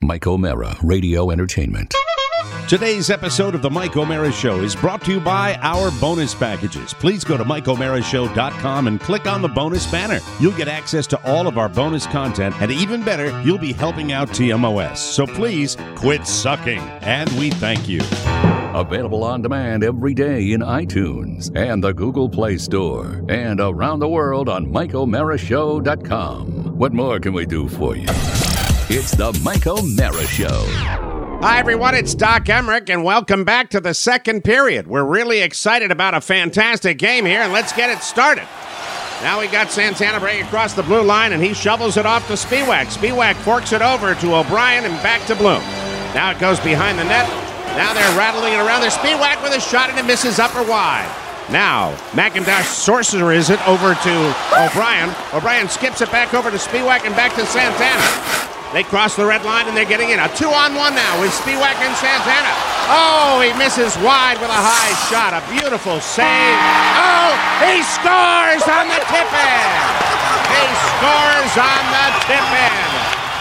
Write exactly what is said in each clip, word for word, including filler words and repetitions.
Mike O'Mara, Radio Entertainment. Today's episode of The Mike O'Mara Show is brought to you by our bonus packages. Please go to Mike O'Mara Show dot com and click on the bonus banner. You'll get access to all of our bonus content, and even better, you'll be helping out T M O S. So please quit sucking, and we thank you. Available on demand every day in iTunes and the Google Play Store, and around the world on Mike O'Mara Show dot com. What more can we do for you? It's the Mike O'Mara Show. Hi, everyone. It's Doc Emmerich, and welcome back to the second period. We're really excited about a fantastic game here, and let's get it started. Now we got Santana breaking across the blue line, and he shovels it off to Spiewak. Spiewak forks it over to O'Brien and back to Bloom. Now it goes behind the net. Now they're rattling it around. There's Spiewak with a shot, and it misses upper wide. Now, McIntosh sorceres it over to O'Brien. O'Brien skips it back over to Spiewak and back to Santana. They cross the red line, and they're getting in. A two-on-one now with Spiewak and Santana. Oh, he misses wide with a high shot. A beautiful save. Oh, he scores on the tip-in. He scores on the tip-in.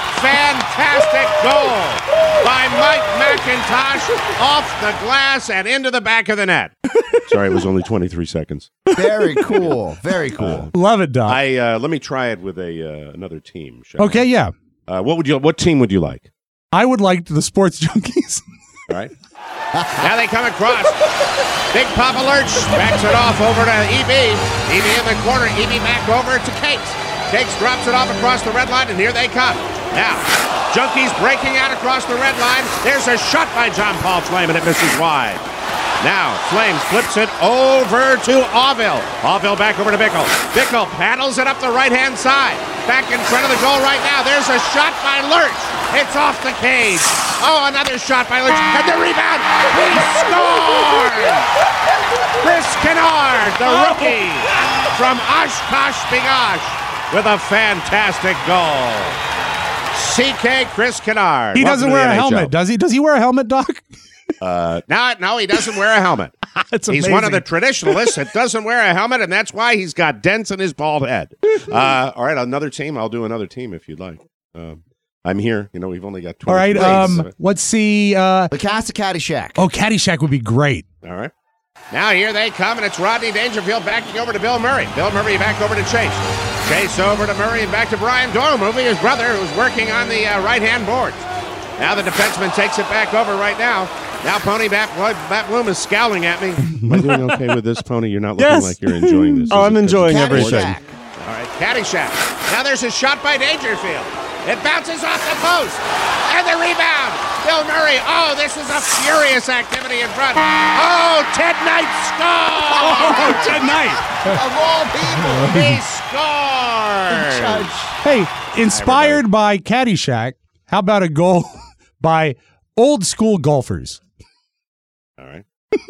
Fantastic goal by Mike McIntosh off the glass and into the back of the net. Sorry, it was only twenty-three seconds. Very cool. Very cool. Uh, Love it, Doc. I uh, let me try it with a uh, another team. Shall okay, I? yeah. Uh, what would you? What team would you like? I would like the Sports Junkies. All right. Now they come across. Big Papa Lurch backs it off over to E B. E B in the corner. E B back over to Cakes. Cakes drops it off across the red line, and here they come. Now, Junkies breaking out across the red line. There's a shot by John Paul Flame, and it misses wide. Now, Flame flips it over to Auville. Auville back over to Bickle. Bickle paddles it up the right-hand side. Back in front of the goal right now. There's a shot by Lurch. It's off the cage. Oh, another shot by Lurch. And the rebound. He scores! Chris Kennard, the rookie from Oshkosh B'gosh, with a fantastic goal. C K Chris Kennard. He doesn't wear a helmet, does he? Does he wear a helmet, Doc? Uh, no, no, he doesn't wear a helmet. That's he's amazing. one of the traditionalists that doesn't wear a helmet, and that's why he's got dents in his bald head. Uh, all right, another team. I'll do another team if you'd like. Uh, I'm here. You know, we've only got twenty. All right, plays. um, let's see. Uh, The cast of Caddyshack. oh, Caddyshack would be great. All right. Now here they come, and it's Rodney Dangerfield backing over to Bill Murray. Bill Murray back over to Chase. Chase over to Murray and back to Brian Doyle, moving his brother, who's working on the uh, right-hand boards. Now the defenseman takes it back over right now. Now Pony Bat, Bat Bloom is scowling at me. Am I doing okay with this, Pony? You're not looking Yes. like you're enjoying this. Oh, Is I'm it- enjoying Caddyshack. everything. All right, Caddyshack. Now there's a shot by Dangerfield. It bounces off the post. And the rebound. Bill Murray. Oh, this is a furious activity in front. Oh, Ted Knight scores. Oh, Ted Knight. Of all people. He scores. Judge. Hey, inspired by Caddyshack, how about a goal by old school golfers? All right.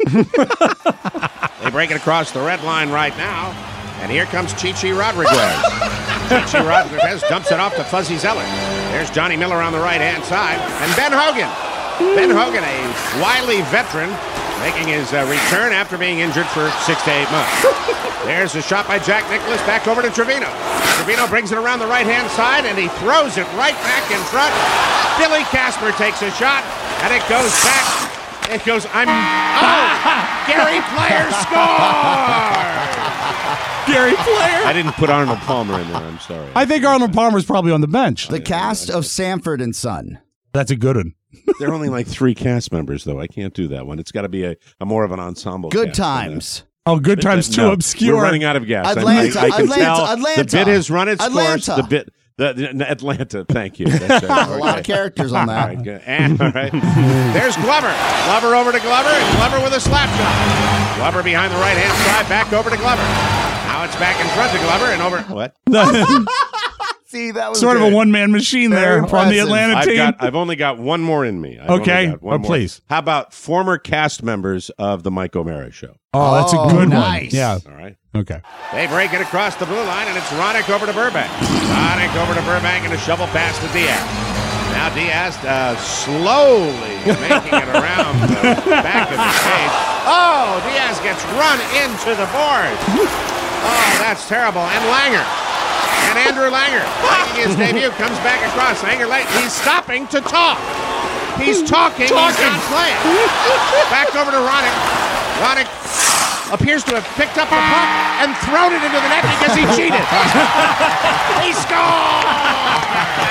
They break it across the red line right now. And here comes Chichi Rodriguez. Chichi Rodriguez dumps it off to Fuzzy Zeller. There's Johnny Miller on the right-hand side. And Ben Hogan. Ben Hogan, a wily veteran, making his uh, return after being injured for six to eight months. There's a shot by Jack Nicklaus back over to Trevino. Trevino brings it around the right-hand side, and he throws it right back in front. Billy Casper takes a shot, and it goes back. It goes, I'm, oh, Gary Player scores! Gary Player. I didn't put Arnold Palmer in there. I'm sorry. I think Arnold Palmer's probably on the bench. The cast of Sanford and Son. That's a good one. There are only like three cast members, though. I can't do that one. It's got to be a, a more of an ensemble. Good cast than that. times. Oh, good times too No, obscure. We're running out of gas. I- Atlanta, I, I can Atlanta, tell Atlanta. the bit has run its course. Atlanta. The bit, the, the Atlanta. Thank you. That's, uh, A lot of characters on All that. right, good. And, all right. There's Glover. Glover over to Glover, and Glover with a slap shot. Glover behind the right-hand side, back over to Glover. Now it's back in front to Glover and over. What? See, that was Sort of good. a one-man machine Very there on the impressive. Atlanta I've team. got. I've only got one more in me. I've Okay. only got one Oh, more. please. How about former cast members of the Mike O'Mara Show? oh, that's a Oh, good nice. one. Yeah. All right. Okay. They break it across the blue line, and it's Ronick over to Burbank. Ronick over to Burbank, and a shovel pass to Diaz. Now Diaz uh, slowly making it around the back of the cage. Oh, Diaz gets run into the board. Oh, that's terrible. And Langer. And And Andrew Langer, making his debut, comes back across. Langer late. He's stopping to talk. He's talking. He's not playing. Back over to Ronick. Ronick appears to have picked up the puck and thrown it into the net because he cheated. He scored!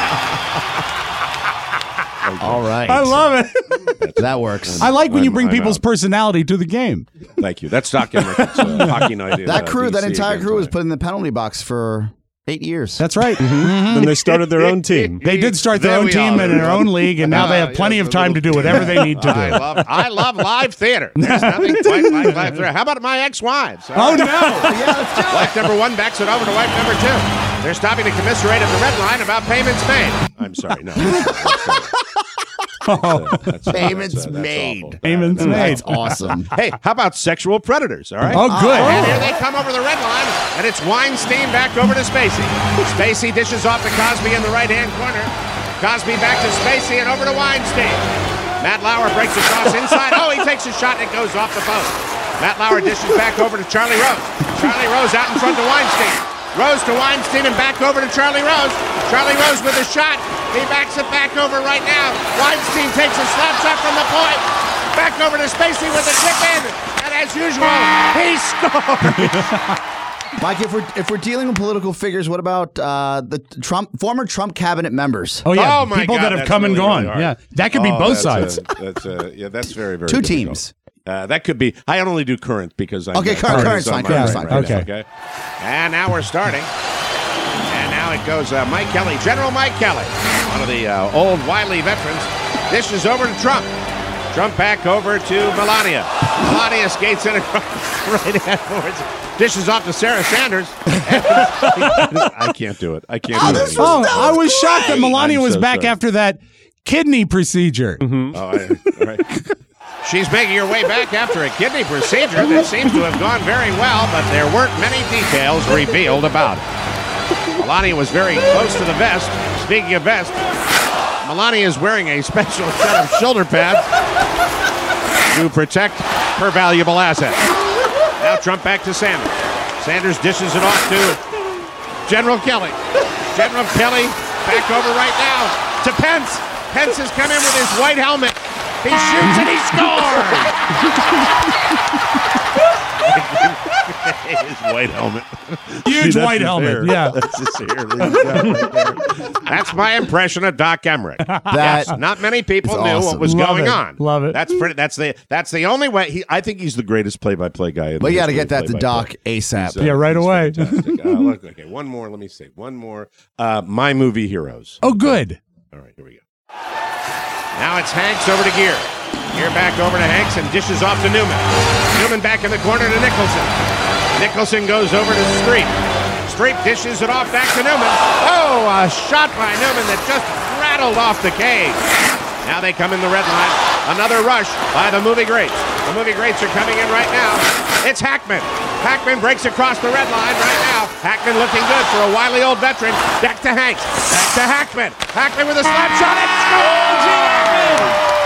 All right. I love it. That works. I like when you I'm- bring I'm people's out. personality to the game. Thank you. That's Doc Emmerich. It's, uh, Hockey Night in, That uh, crew, that D C entire again crew was tonight. put in the penalty box for eight years. That's right. Then they started their own team. They did start their There own we team are. and their own league, and now they have Uh, plenty yes, of a time to little- do whatever they need to I do. love, I love live theater. There's nothing quite like live theater. How about my ex-wives? Oh, no. Yeah, let's do it. Wife number one backs it over to wife number two. They're stopping to commiserate at the red line about payments made. I'm sorry, no. That's, that's, Payments that's, uh, that's made. awful. Payments made. That's awesome. Hey, how about sexual predators, all right? Oh, good. And here they come over the red line, and it's Weinstein back over to Spacey. Spacey dishes off to Cosby in the right-hand corner. Cosby back to Spacey and over to Weinstein. Matt Lauer breaks across inside. Oh, he takes a shot and it goes off the post. Matt Lauer dishes back over to Charlie Rose. Charlie Rose out in front to Weinstein. Rose to Weinstein and back over to Charlie Rose. Charlie Rose with a shot. He backs it back over right now. Weinstein takes a slap shot from the point. Back over to Spacey with a tip in. And as usual, he scores. Mike, if we're if we're dealing with political figures, what about uh, the Trump former Trump cabinet members? Oh, yeah. Oh, my People God, that have that's come and really, gone. really hard. Yeah. That could be Oh, both that's, sides. uh, that's uh, yeah, that's very very Two difficult. teams. Uh, that could be. I only do current because I'm Okay, uh, current- current current's is on fine, my current's brain fine. right now, Okay. okay. And now we're starting. And now it goes uh, Mike Kelly, General Mike Kelly, one of the uh, old wily veterans. Dishes over to Trump. Trump back over to Melania. Melania skates in across right hand forwards. Dishes off to Sarah Sanders. I can't do it. I can't do it. Oh, I was shocked that Melania I'm was so back sorry. after that kidney procedure. Oh, I, all right. She's making her way back after a kidney procedure that seems to have gone very well, but there weren't many details revealed about it. Melania was very close to the vest. Speaking of vest, Melania is wearing a special set of shoulder pads to protect her valuable asset. Now Trump back to Sanders. Sanders dishes it off to General Kelly. General Kelly back over right now to Pence. Pence has come in with his white helmet. He shoots and he scores! His white helmet. Huge See, that's white his helmet. hair. Yeah. That's his hair that he's got right there. That's my impression of Doc Emmerich. That Yes, not many people is knew awesome. what was Love going it. on. Love it. That's pretty. That's the. That's the only way. He, I think he's the greatest play-by-play guy. In But the you got to history get of that to play-by-play. Doc ASAP. He's, uh, Yeah, right he's away. fantastic. Uh, look, okay, one more. Let me see. One more. Uh, My Movie Heroes. Oh, good. All right, here we go. Now it's Hanks over to Gear. Gear back over to Hanks and dishes off to Newman. Newman back in the corner to Nicholson. Nicholson goes over to Streep. Streep dishes it off back to Newman. Oh, a shot by Newman that just rattled off the cage. Now they come in the red line. Another rush by the movie greats. The movie greats are coming in right now. It's Hackman. Hackman breaks across the red line right now. Hackman looking good for a wily old veteran. Back to Hanks. Back to Hackman. Hackman with a slap shot and scores! Gene Hackman!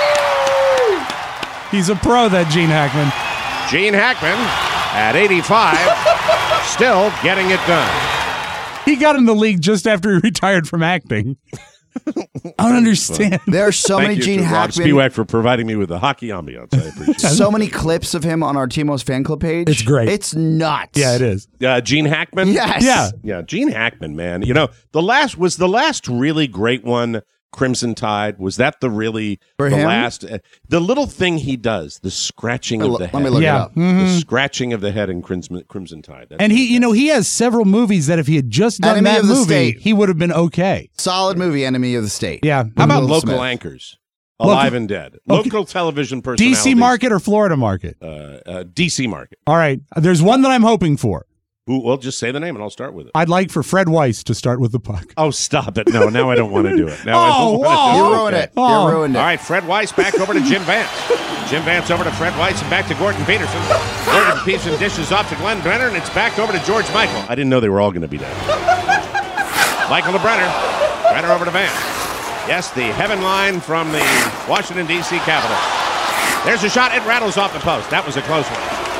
He's a pro, that Gene Hackman. Gene Hackman at eighty-five, still getting it done. He got in the league just after he retired from acting. I don't understand. There are so Thank many you Gene to Rob Hackman, Spiewak for providing me with the hockey ambiance. I appreciate it. so many clips of him on our Timo's fan club page. It's great. It's nuts. Yeah, it is. Uh, Gene Hackman? Yes. Yeah. Yeah, Gene Hackman, man. You know, the last was the last really great one. Crimson Tide, was that the really For the him? last uh, the little thing he does, the scratching of the Let head. me look Yeah. it up. The scratching of the head in Crimson, Crimson Tide. That's And he, you know, he has several movies that if he had just done Enemy that of the movie, State. he would have been okay. Solid movie, Enemy of the State. Yeah. How about Will local Smith. anchors? Alive Local- and dead. Okay. Local television D personalities. C market or Florida market? Uh, uh, D C market. All right. There's one that I'm hoping for. Who? Well, just say the name and I'll start with it. I'd like for Fred Weiss to start with the puck. Oh, stop it. No, now I don't want to do it. Now I Oh, don't want whoa. to do You it. ruined Okay. it. Oh. You ruined it. All right, Fred Weiss back over to Jim Vance. Jim Vance over to Fred Weiss and back to Gordon Peterson. Gordon Peterson dishes off to Glenn Brenner, and it's back over to George Michael. I didn't know they were all going to be dead. Michael to Brenner. Brenner over to Vance. Yes, the heaven line from the Washington, D C Capitol. There's a shot. It rattles off the post. That was a close one.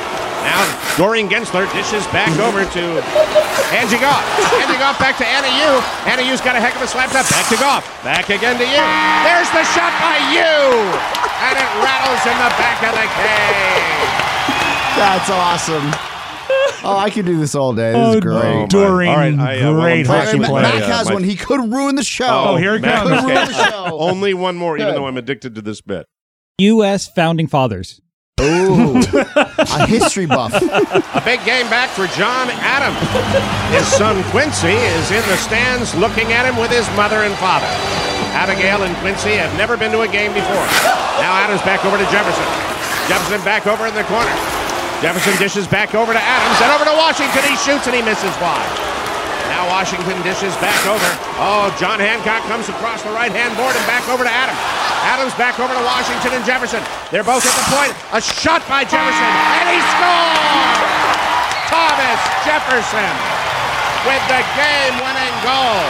Now, Doreen Gensler dishes back over to Angie Goff. Angie Goff back to Anna Yu. Anna Yu's got a heck of a slap shot. Back to Goff. Back again to Yu. There's the shot by Yu. And it rattles in the back of the cage. That's awesome. Oh, I could do this all day. This Oh, is great. Doreen, All right, I, uh, well, great I'm hockey talking Mac with player. my, Mac uh, has my- one. He could ruin the show. Oh, here it Mac- comes. Could ruin the show. Only one more, even Good. though I'm addicted to this bit. U S Founding Fathers. Ooh, a history buff. A big game back for John Adams. His son Quincy is in the stands looking at him with his mother and father. Abigail and Quincy have never been to a game before. Now Adams back over to Jefferson. Jefferson back over in the corner. Jefferson dishes back over to Adams and over to Washington. He shoots and he misses wide. Now Washington dishes back over. Oh, John Hancock comes across the right-hand board and back over to Adams. Adams back over to Washington and Jefferson. They're both at the point. A shot by Jefferson, and he scores! Thomas Jefferson with the game-winning goal.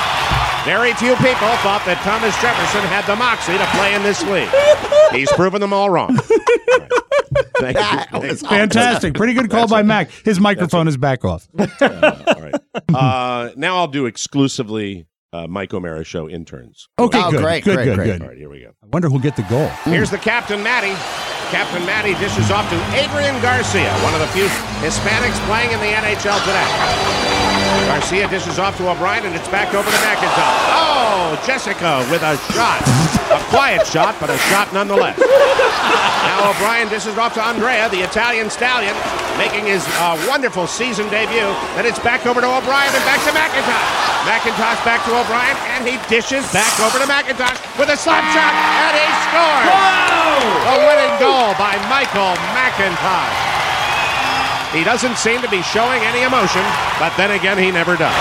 Very few people thought that Thomas Jefferson had the moxie to play in this league. He's proven them all wrong. All right. Thank That you. was Fantastic. Pretty good call by Mac. His microphone is back off. Uh, all right. Uh, now I'll do exclusively uh, Mike O'Mara Show interns. Okay, Oh, good. great, good, great, good, great. good. All right, here we go. I wonder who'll get the goal. Here's the Captain Matty. Captain Matty dishes off to Adrian Garcia, one of the few Hispanics playing in the N H L today. Garcia dishes off to O'Brien, and it's back over to McIntosh. Oh, Jessica with a shot. A quiet shot, but a shot nonetheless. Now O'Brien dishes off to Andrea, the Italian stallion, making his uh, wonderful season debut. Then it's back over to O'Brien and back to McIntosh. McIntosh back to O'Brien, and he dishes back over to McIntosh with a slap shot, and he scores! A winning goal by Michael McIntosh. He doesn't seem to be showing any emotion, but then again, he never does.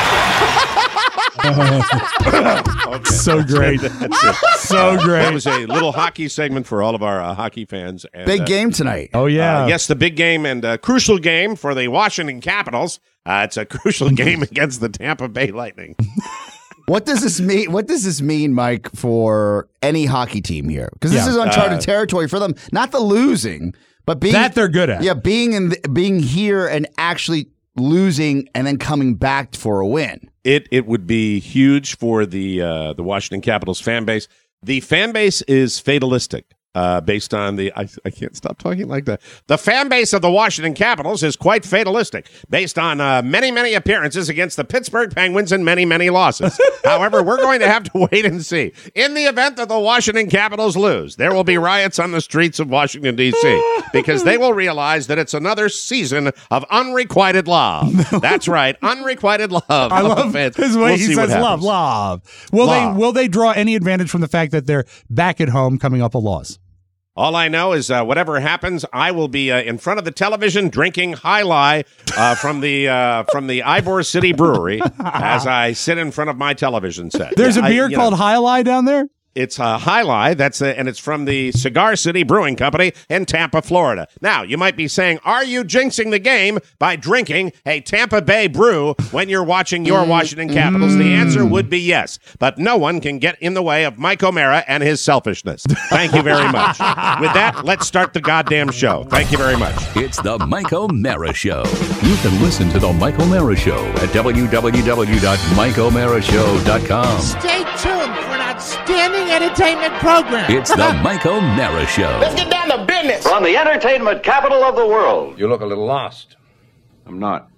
Okay. So great. So That great. was a little hockey segment for all of our uh, hockey fans. And, Big uh, game tonight. Oh, yeah. Uh, yes, the big game and uh, crucial game for the Washington Capitals. Uh, it's a crucial game against the Tampa Bay Lightning. What does this mean? What does this mean, Mike, for any hockey team here? Because this Yeah. is uncharted Uh, territory for them. Not the losing, but being That they're good at. Yeah, being in the, being here and actually losing and then coming back for a win. It it would be huge for the uh, the Washington Capitals fan base. The fan base is fatalistic. Uh, based on the, I, I can't stop talking like that. The fan base of the Washington Capitals is quite fatalistic, based on uh, many, many appearances against the Pittsburgh Penguins and many, many losses. However, we're going to have to wait and see. In the event that the Washington Capitals lose, there will be riots on the streets of Washington, D C, because they will realize that it's another season of unrequited love. That's right, unrequited love. I love fans. his way We'll he see what says love, happens. love. Will Love. they will they draw any advantage from the fact that they're back at home coming up a loss? All I know is uh, whatever happens, I will be uh, in front of the television drinking High Lie uh, from the uh, from the Ybor City Brewery as I sit in front of my television set. There's Yeah, a I- beer you called know, High Lie down there? It's uh, High Lie. That's uh, and it's from the Cigar City Brewing Company in Tampa, Florida. Now you might be saying, "Are you jinxing the game by drinking a Tampa Bay brew when you're watching your Washington Capitals?" The answer would be yes, but no one can get in the way of Mike O'Mara and his selfishness. Thank you very much. With that, let's start the goddamn show. Thank you very much. It's the Mike O'Mara Show. You can listen to the Mike O'Mara Show at w w w dot mike o'mara show dot com. Stay tuned for an outstanding entertainment program. It's the Mike O'Mara Show. Let's get down to business. From the entertainment capital of the world. You look a little lost. I'm not.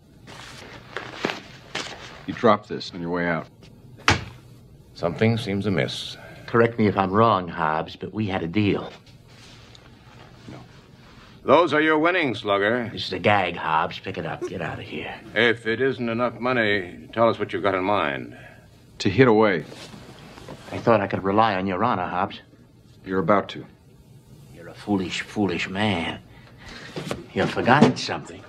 You dropped this on your way out. Something seems amiss. Correct me if I'm wrong, Hobbs, but we had a deal. Those are your winnings, Slugger. This is a gag, Hobbs. Pick it up. Get out of here. If it isn't enough money, tell us what you've got in mind. To hit away. I thought I could rely on your honor, Hobbs. You're about to. You're a foolish, foolish man. You've forgotten something.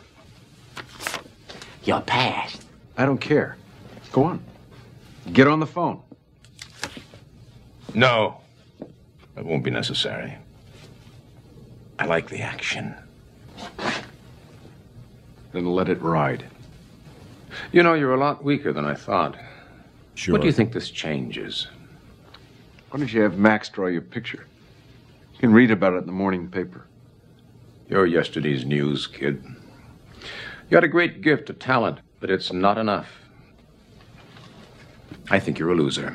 Your past. I don't care. Go on. Get on the phone. No, that won't be necessary. I like the action. Then let it ride. You know, you're a lot weaker than I thought. Sure. What do you think this changes? Why don't you have Max draw you a picture? You can read about it in the morning paper. You're yesterday's news, kid. You had a great gift of talent, but it's not enough. I think you're a loser.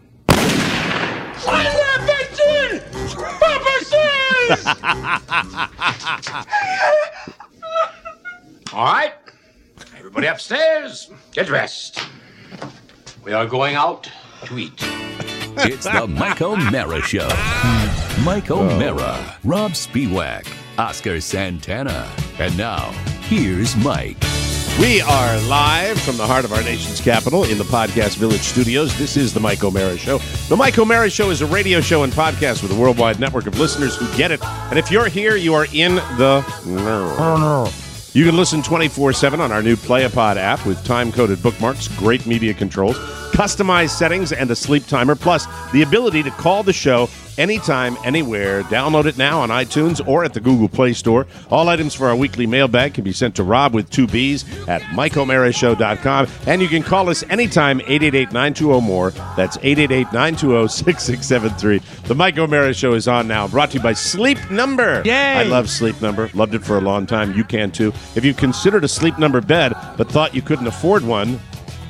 All right. Everybody upstairs, get dressed. We are going out to eat. It's the Mike O'Mara Show. Mike O'Mara, Rob Spiewak, Oscar Santana. And now, here's Mike. We are live from the heart of our nation's capital in the Podcast Village studios. This is the Mike O'Mara Show. The Mike O'Mara Show is a radio show and podcast with a worldwide network of listeners who get it. And if you're here, you are in the know. You can listen twenty-four seven on our new PlayAPod app with time-coded bookmarks, great media controls, customized settings, and a sleep timer, plus the ability to call the show anytime, anywhere. Download it now on iTunes or at the Google Play Store. All items for our weekly mailbag can be sent to Rob with two B's at Mike O'Mara Show dot com. And you can call us anytime, eight eight eight, nine two zero, M O R E. That's eight eight eight, nine two zero, six six seven three. The Mike O'Mara Show is on now, brought to you by Sleep Number. Yay! I love Sleep Number. Loved it for a long time. You can too. If you've considered a Sleep Number bed but thought you couldn't afford one,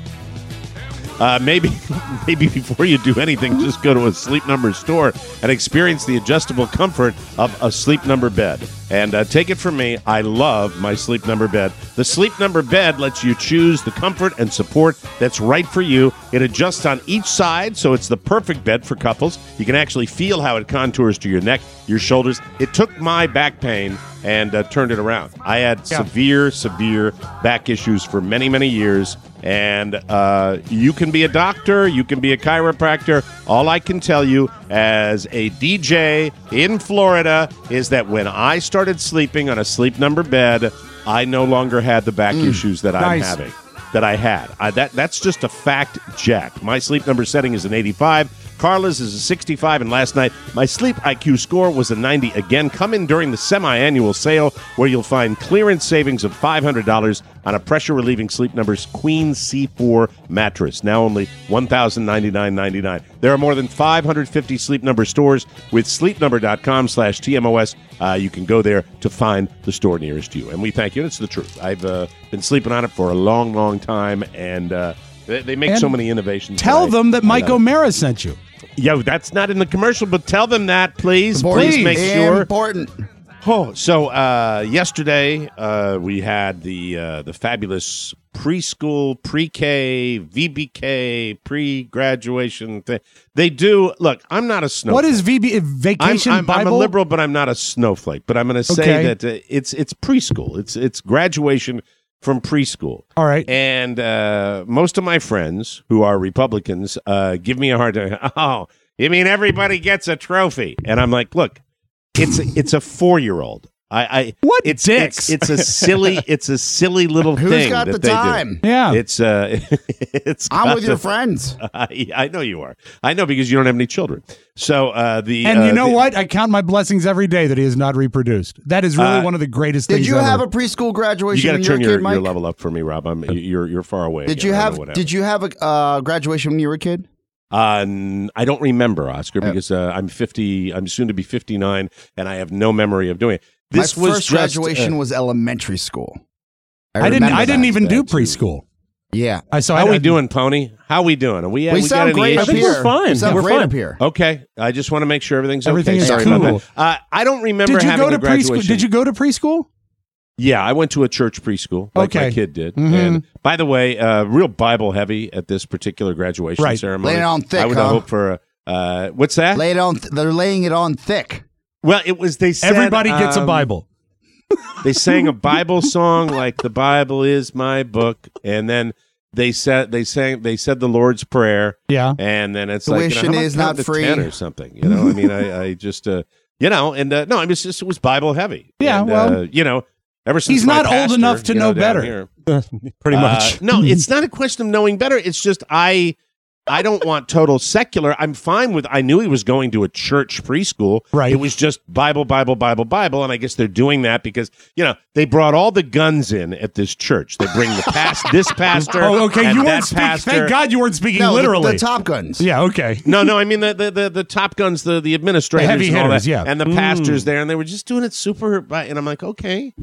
Uh, maybe maybe before you do anything, just go to a Sleep Number store and experience the adjustable comfort of a Sleep Number bed. And uh, take it from me, I love my Sleep Number bed. The Sleep Number bed lets you choose the comfort and support that's right for you. It adjusts on each side, so it's the perfect bed for couples. You can actually feel how it contours to your neck, your shoulders. It took my back pain and uh, turned it around. I had yeah. severe, severe back issues for many, many years. And uh, you can be a doctor, you can be a chiropractor. All I can tell you as a D J in Florida is that when I started sleeping on a Sleep Number bed, I no longer had the back mm, issues that I'm nice. having, that I had. I, that That's just a fact, Jack. My Sleep Number setting is an eighty-five. Carla's is a sixty-five, and last night my Sleep I Q score was a ninety. Again, come in during the semi-annual sale where you'll find clearance savings of five hundred dollars on a pressure-relieving Sleep Number's Queen C four mattress, now only one thousand ninety-nine ninety-nine. There are more than five hundred fifty Sleep Number stores with sleep number dot com slash T M O S. Uh, you can go there to find the store nearest you, and we thank you. It's the truth. I've uh, been sleeping on it for a long, long time, and uh, they, they make and so many innovations. Tell that them I, that Mike O'Mara sent you. Yo, that's not in the commercial, but tell them that, please. Important. Please make sure. Important. Oh, so uh, yesterday uh, we had the uh, the fabulous preschool, pre-K, V B K, pre-graduation thing. They do. Look, I'm not a snowflake. What is V B Vacation I'm, I'm, Bible? I'm a liberal, but I'm not a snowflake. But I'm going to say okay. that uh, it's it's preschool. It's it's graduation from preschool. All right. And uh, most of my friends who are Republicans uh, give me a hard time. Oh, you mean everybody gets a trophy? And I'm like, look, it's a, it's a four-year-old. I, I what it's, dicks? It's, it's a silly it's a silly little Who's thing got that the they time? do. Yeah, it's uh, it's. I'm got with your the- friends. I, I know you are. I know because you don't have any children. So uh, the and you uh, know the, what? I count my blessings every day that he has not reproduced. That is really Uh, one of the greatest Did things. you ever. have a preschool You graduation got to when you were turn a your, kid, Mike? your level up for me, Rob. I'm you're you're far away. Did again. you I don't have know what Did you have a uh, graduation when you were a kid? Uh, n- I don't remember, Oscar, because uh, I'm fifty. I'm soon to be fifty-nine, and I have no memory of doing it. This My was first just, graduation uh, was elementary school. I, I didn't. remember I didn't that. even do That too. preschool. Yeah. I so How I, we doing, Pony? How we doing? Are we, We, we sound got any great up issues? think we're here. fine. We sound We're great fine. up here. Okay, I just want to make sure everything's Everything okay. is Sorry cool. about that. Uh, I don't remember Did you having go to a graduation. preschool? Did you go to preschool? Yeah, I went to a church preschool, like Okay. my kid did. Mhm. And by the way, uh, real Bible heavy at this particular graduation Right. ceremony. Laying it on thick, I would huh? hope for a. Uh, what's that? Lay it on. Th- they're laying it on thick. Well, it was. They said Everybody gets a um, Bible. They sang a Bible song like "The Bible is my book," and then they said they sang they said the Lord's Prayer. Yeah. And then it's Tuition like, you know, how is about not count to free. ten or something. You know, I mean, I, I just, uh, you know, and uh, no, I mean, it's just it was Bible heavy. Yeah, And, well, uh, you know, ever since he's my not old pastor, enough to you know down better. here- Pretty Uh, much. no, it's not a question of knowing better. It's just I. I don't want total secular. I'm fine with. I knew he was going to a church preschool. Right. It was just Bible, Bible, Bible, Bible, and I guess they're doing that because you know they brought all the guns in at this church. They bring the past this pastor. Oh, okay. and You that weren't speaking. pastor. Thank God you weren't speaking No, the- literally. The, Top Guns. yeah. Okay. No, no, I mean the the the, the top guns, the the administrators, The heavy and all hitters, that, yeah. and the pastors there, and they were just doing it super. And I'm like, okay,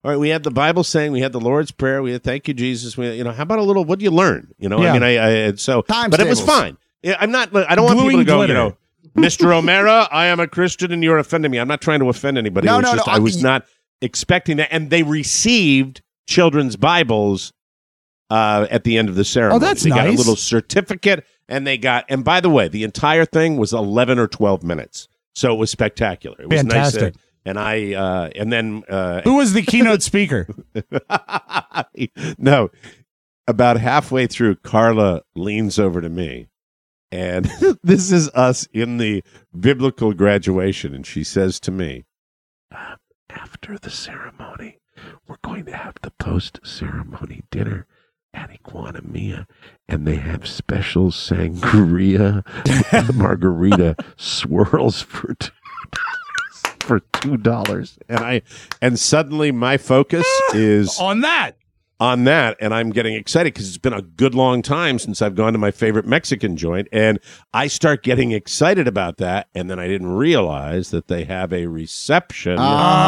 All right, we had the Bible saying, we had the Lord's Prayer, we had thank you, Jesus. We, you know, how about a little, what do you learn? You know, Yeah. I mean, I, I and so, Times but it was tables. fine. Yeah, I'm not, I don't want Gluing people to go, glitter. you know, Mister O'Mara, I am a Christian and you're offending me. I'm not trying to offend anybody. No, it was no, just, no, I I- was not expecting that. And they received children's Bibles uh, at the end of the ceremony. Oh, that's they got a nice. little certificate, and they got, and by the way, the entire thing was eleven or twelve minutes. So it was spectacular. It was Fantastic. nice. Uh, and I, uh, and then, uh, Who was the keynote speaker? no, about halfway through, Carla leans over to me, and this is us in the biblical graduation, and she says to me, uh, after the ceremony, we're going to have the post-ceremony dinner at Iguana Mia, and they have special sangria margarita swirls for two dollars. For two dollars, and I, and suddenly my focus is On that. on that, and I'm getting excited because it's been a good long time since I've gone to my favorite Mexican joint, and I start getting excited about that, and then I didn't realize that they have a reception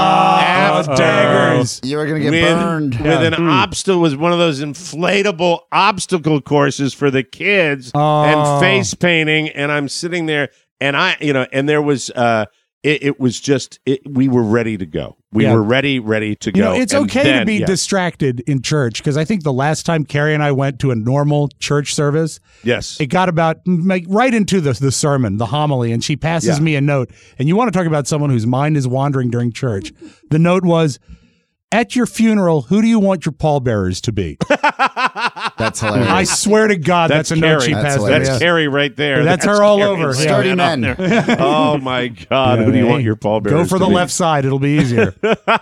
Oh, daggers. You were going to get with, burned. with an obstacle, was one of those inflatable obstacle courses for the kids Oh. and face painting, and I'm sitting there, and I, you know, and there was, uh, it, it was just, it, we were ready to go. We Yeah. were ready, ready to You go. know, it's And okay then, to be yeah. distracted in church because I think the last time Carrie and I went to a normal church service, Yes. it got about like right into the the sermon, the homily, and she passes Yeah. me a note. And you want to talk about someone whose mind is wandering during church? The note was, "At your funeral, who do you want your pallbearers to be?" That's hilarious. I swear to God, that's, That's a note she Carrie. That's passed me. hilarious. That's Yeah. Carrie right there. That's her all Carrie. over. Sturdy Yeah. men. Oh my God! Yeah, Who do you hey, want your pallbearers? Go for to the be? left side; it'll be easier.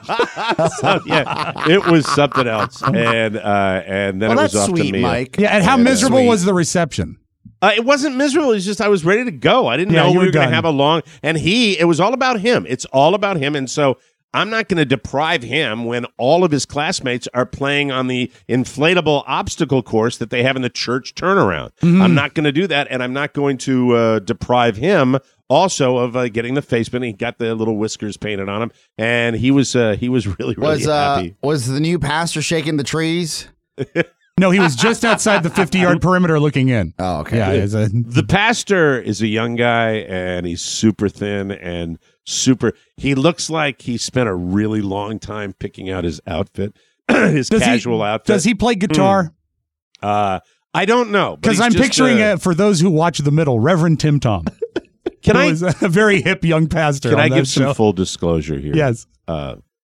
So, yeah, it was something else, and uh, and then well, it was that's off sweet, to me. Mike. Yeah, and how Yeah, miserable sweet. was the reception? Uh, it wasn't miserable. It's just I was ready to go. I didn't Yeah, know you we were were going done. to have a long. And he, it was all about him. It's all about him, and so I'm not going to deprive him when all of his classmates are playing on the inflatable obstacle course that they have in the church turnaround. Mm-hmm. I'm not going to do that, and I'm not going to uh, deprive him also of uh, getting the face paint. He got the little whiskers painted on him, and he was uh, he was really really Was uh, happy. was the new pastor shaking the trees? No, he was just outside the fifty-yard perimeter looking in. Oh, okay. Yeah, it's a, The pastor is a young guy, and he's super thin and super. He looks like he spent a really long time picking out his outfit, his does casual he, outfit. Does he play guitar? Uh, I don't know, but Because he's I'm just, picturing, uh, uh, for those who watch The Middle, Reverend Tim Tom. Can who I is a very hip young pastor. can on I that give show. some full disclosure here? Yes. Uh,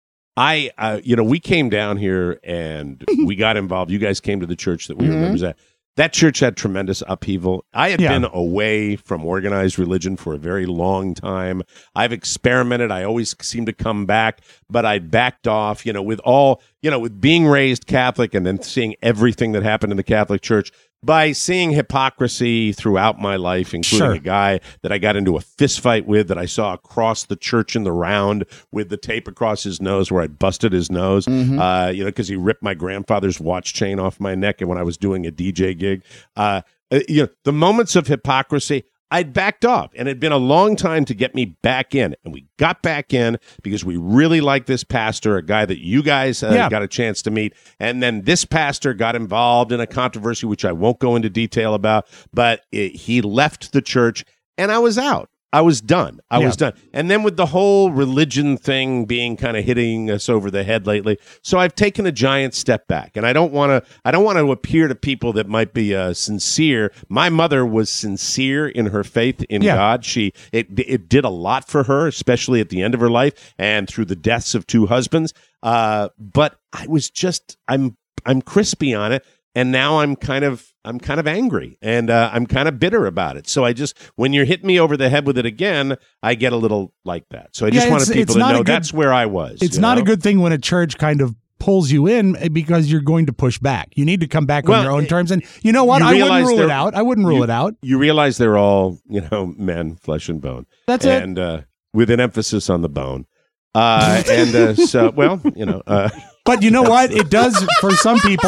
I, uh, you know, we came down here and we got involved. You guys came to the church that we were members at. That church had tremendous upheaval. I had Yeah. been away from organized religion for a very long time. I've experimented. I always seem to come back, but I backed off, you know, with all, you know, with being raised Catholic and then seeing everything that happened in the Catholic Church, by seeing hypocrisy throughout my life, including Sure. a guy that I got into a fist fight with that I saw across the church in the round with the tape across his nose where I busted his nose, uh, you know, because he ripped my grandfather's watch chain off my neck and when I was doing a D J gig. Uh, uh, you know, the moments of hypocrisy, I'd backed off, and it'd been a long time to get me back in. And we got back in because we really like this pastor, a guy that you guys uh, Yeah. got a chance to meet. And then this pastor got involved in a controversy, which I won't go into detail about, but it, he left the church, and I was out. I was done. I Yeah. was done. And then with the whole religion thing being kind of hitting us over the head lately, so I've taken a giant step back. And I don't want to. I don't want to appear to people that might be uh, sincere. My mother was sincere in her faith in Yeah. God. She it it did a lot for her, especially at the end of her life and through the deaths of two husbands. Uh, but I was just I'm I'm crispy on it. And now I'm kind of I'm kind of angry and uh, I'm kind of bitter about it. So I just when you're hitting me over the head with it again, I get a little like that. So I just Yeah, wanted it's- people it's to not a know good- that's where I was. It's you not know? a good thing when a church kind of pulls you in because you're going to push back. You need to come back Well, on your own terms. And you know what? you I wouldn't realize rule it they're- out. I wouldn't rule you- it out. You realize they're all you know men, flesh and bone. That's it. and uh, with an emphasis on the bone. Uh, and uh, so well, you know. Uh, But you know what? It does for some people.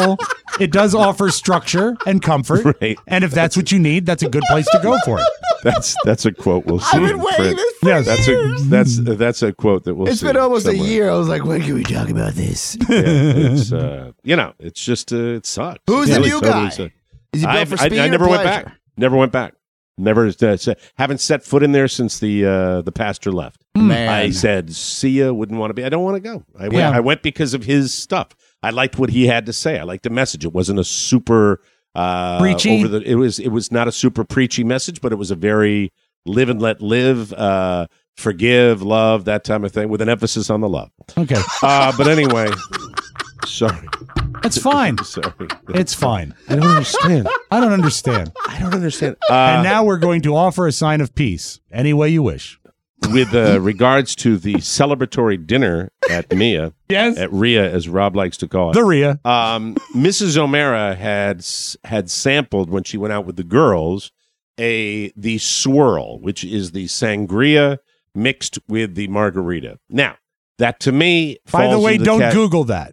it does offer structure and comfort. Right. And if that's what you need, that's a good place to go for it. That's that's a quote we'll see. I've been in waiting print. this for Yes. That's a years. that's that's a quote that we'll It's see. been almost somewhere. a year. I was like, when can we talk about this? Yeah, it's uh, you know, it's just uh, it sucks. Who's It the really new totally guy? sucks. Is he built I've- for I, speed I or never went pleasure? back. Never went back. Never uh, se- haven't set foot in there since the uh, the pastor left. Man. I said, "See ya." Wouldn't want to be. I don't want to go. I went. Yeah. I went because of his stuff. I liked what he had to say. I liked the message. It wasn't a super uh, Preachy? over the. It was. It was not a super preachy message, but it was a very live and let live, uh, forgive, love, that type of thing, with an emphasis on the love. Okay. Uh, but anyway, sorry. It's fine. Sorry. It's fine. I don't understand. I don't understand. I don't understand. Uh, And now we're going to offer a sign of peace any way you wish. with uh, regards to the celebratory dinner at Mia, Yes. at Rhea, as Rob likes to call it, The Rhea. um, Missus O'Mara had s- had sampled when she went out with the girls a the swirl, which is the sangria mixed with the margarita. Now, that to me, By the falls way, into don't cat- Google that.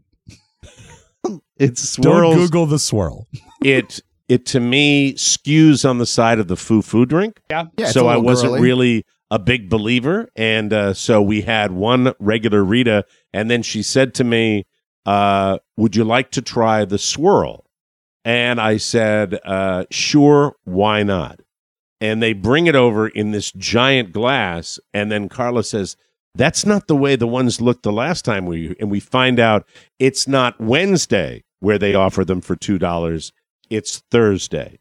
it swirls. Don't Google the swirl. it it to me skews on the side of the foo-foo drink. Yeah. Yeah, it's a so I little wasn't girly. really a big believer, and uh, so we had one regular Rita, and then she said to me, uh, "Would you like to try the swirl?" And I said, uh, "Sure, why not?" And they bring it over in this giant glass, and then Carla says, "That's not the way the ones looked the last time we." And we find out it's not Wednesday where they offer them for two dollars; it's Thursday.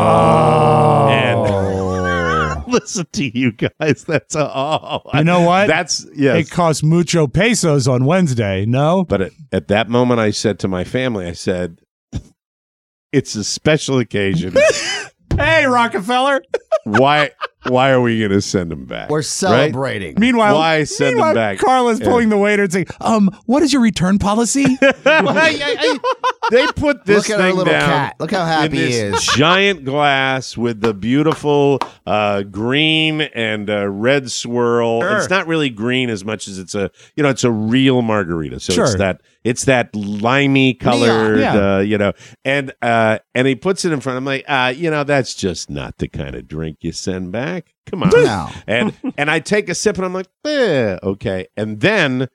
Oh. And listen to you guys. That's a, oh, You know what? That's yes. It costs mucho pesos on Wednesday, no? But at, at that moment, I said to my family, I said, "It's a special occasion. Hey, Rockefeller. Why? Why are we going to send them back? We're celebrating. Meanwhile, Why send them meanwhile, back? Carla's Yeah. pulling the waiter and saying, um, what is your return policy? Well, I- I- I- they put this Look at our thing little down cat. Look how happy in he this is. giant glass with the beautiful uh, green and uh, red swirl. Sure. It's not really green as much as it's a you know it's a real margarita. So it's Sure. that it's that limey colored, yeah. uh, you know. And uh, and he puts it in front. I'm like, uh, you know, that's just not the kind of drink you send back. Come on. No. And and I take a sip and I'm like, eh, okay. And then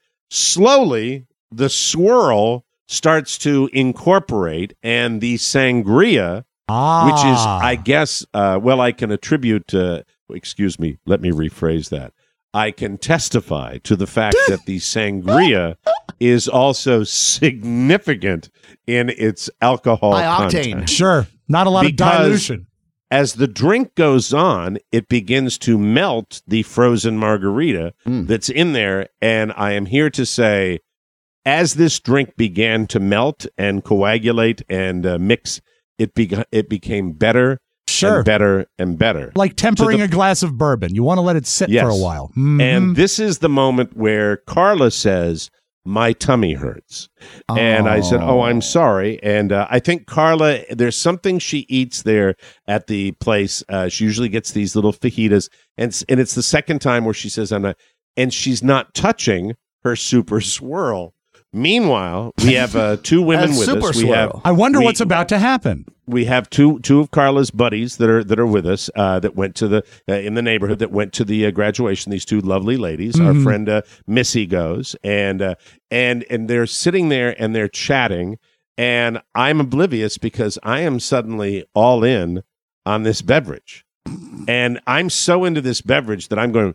slowly the swirl starts to incorporate, and the sangria, ah. which is, I guess, uh, well, I can attribute, uh, excuse me, let me rephrase that. I can testify to the fact that the sangria is also significant in its alcohol High octane. content. Sure. Not a lot Because- of dilution. As the drink goes on, it begins to melt the frozen margarita Mm. that's in there. And I am here to say, as this drink began to melt and coagulate and uh, mix, it, be- it became better Sure. and better and better. Like tempering the- a glass of bourbon. You want to let it sit Yes. for a while. Mhm. And this is the moment where Carla says, "My tummy hurts." And I said, "Oh, I'm sorry." And uh, I think Carla, there's something she eats there at the place. Uh, she usually gets these little fajitas. And, s- and it's the second time where she says, "I'm not," and she's not touching her super swirl. Meanwhile, we have uh, two women A with super us. We swirl. have I wonder we- what's about to happen. we have two two of Carla's buddies that are that are with us uh, that went to the uh, in the neighborhood that went to the uh, graduation. These two lovely ladies. Our friend uh, Missy goes and uh, and and they're sitting there and they're chatting, and I'm oblivious because I am suddenly all in on this beverage, and I'm so into this beverage that I'm going.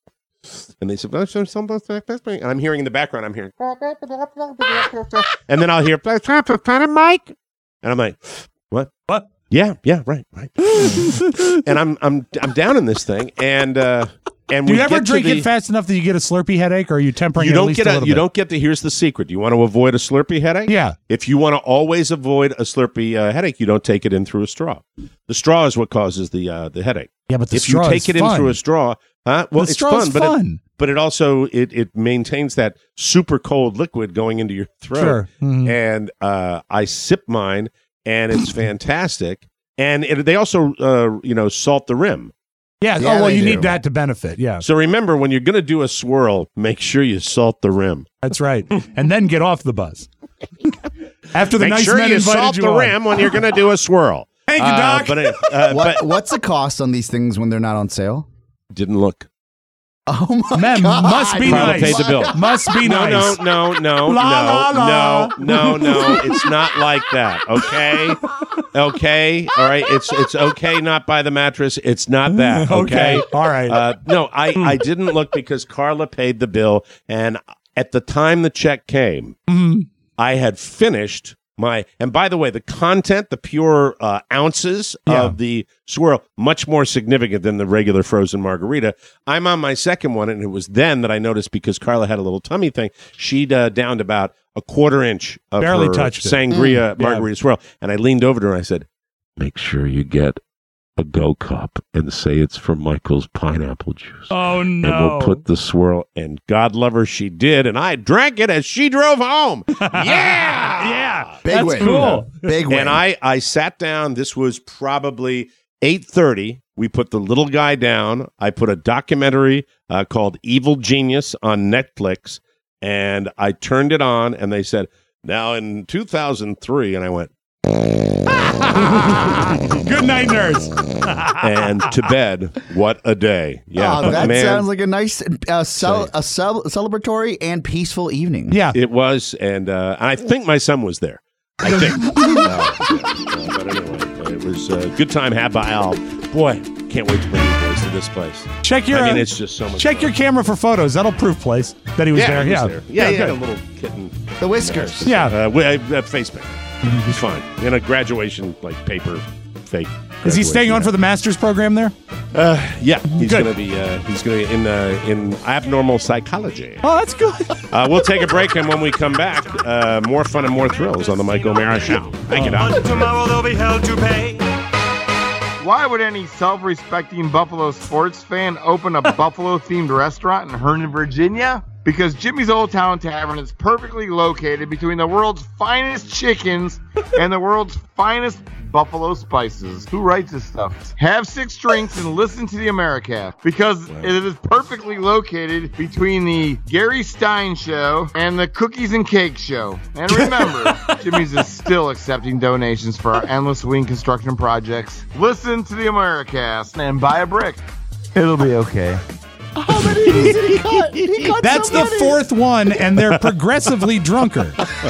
And they said, and I'm hearing in the background, I'm hearing, and then I'll hear, Mike, and I'm like, what? What? Yeah, yeah, right, right. And I'm I'm I'm down in this thing, and uh, and Do we you ever get to drink the- it fast enough that you get a Slurpee headache, or are you tempering You it at don't least get a a little you bit? don't get the. Here's the secret. You want to avoid a Slurpee headache? Yeah. If you want to always avoid a Slurpee uh, headache, you don't take it in through a straw. The straw is what causes the uh, the headache. Yeah, but the if you straw take is it fun. in through a straw, huh? Well, The it's straw is fun, but it, fun. but it also it it maintains that super cold liquid going into your throat. Sure. Mhm. And uh, I sip mine, and it's fantastic. And it, they also uh, you know salt the rim. Yeah. Yeah, oh, well, they you do. need that to benefit. Yeah. So remember, when you're going to do a swirl, make sure you salt the rim. That's right. And then get off the bus. After the Make nice sure men you invited salt you the on. rim when you're going to do a swirl. Thank you, Uh, Doc. but, it- uh, What, but what's the cost on these things when they're not on sale? didn't look. Oh my Man, god! must be Carla nice. paid the bill. Must be No, nice. no, no, no, La, la, la. no, no, no, no. It's not like that. Okay, okay, all right. It's it's okay. Not by the mattress. It's not that. Okay, Okay, all right. Uh, no, I I didn't look because Carla paid the bill, and at the time the check came, Mhm. I had finished my. And by the way, the content, the pure uh, ounces Yeah. of the swirl, much more significant than the regular frozen margarita. I'm on my second one, and it was then that I noticed because Carla had a little tummy thing. She'd uh, downed about a quarter inch of Barely her touched it. sangria Mm. Yeah. margarita swirl, and I leaned over to her and I said, "Make sure you get a Go Cup and say it's for Michael's pineapple juice." Oh And no! we'll put the swirl, and God love her, she did, and I drank it as she drove home. Yeah, yeah, Big that's win. cool. Big win. and I, I sat down. This was probably eight thirty. We put the little guy down. I put a documentary uh, called Evil Genius on Netflix, and I turned it on, and they said, now in two thousand three, and I went, Good night, nurse. and to bed. What a day. Yeah, Oh, but that man, sounds like a nice, uh, cel- a cel- celebratory and peaceful evening. Yeah. it was, and uh, and I think my son was there. I think. uh, yeah, uh, but anyway, it was a good time had by all. Boy, can't wait to bring you boys to this place. Check your. I mean, uh, it's just so much check fun. your camera for photos. That'll prove place that he was yeah, there. he was yeah. there. Yeah, he had a good. little kitten. The whiskers. Yeah. Uh, wi- uh, face paint. He's fine. In a graduation, like, paper fake. Is he staying graduation on for the master's program there? Uh, yeah, he's Good. going to be. Uh, he's going to be in uh, in abnormal psychology. Oh, that's good. Uh, we'll take a break, and when we come back, uh, more fun and more thrills on the Mike O'Mara Show. Thank you, Doc. Tomorrow they'll be held to pay. Why would any self-respecting Buffalo sports fan open a Buffalo-themed restaurant in Herndon, Virginia? Because Jimmy's Old Town Tavern is perfectly located between the world's finest chickens and the world's finest buffalo spices. Who writes this stuff? Have six drinks and listen to the Americast, because it is perfectly located between the Gary Stein Show and the Cookies and Cake Show. And remember, Jimmy's is still accepting donations for our endless wing construction projects. Listen to the Americast and buy a brick. It'll be okay. How many of these did he cut? He cut That's so the many. fourth one, and they're progressively drunker.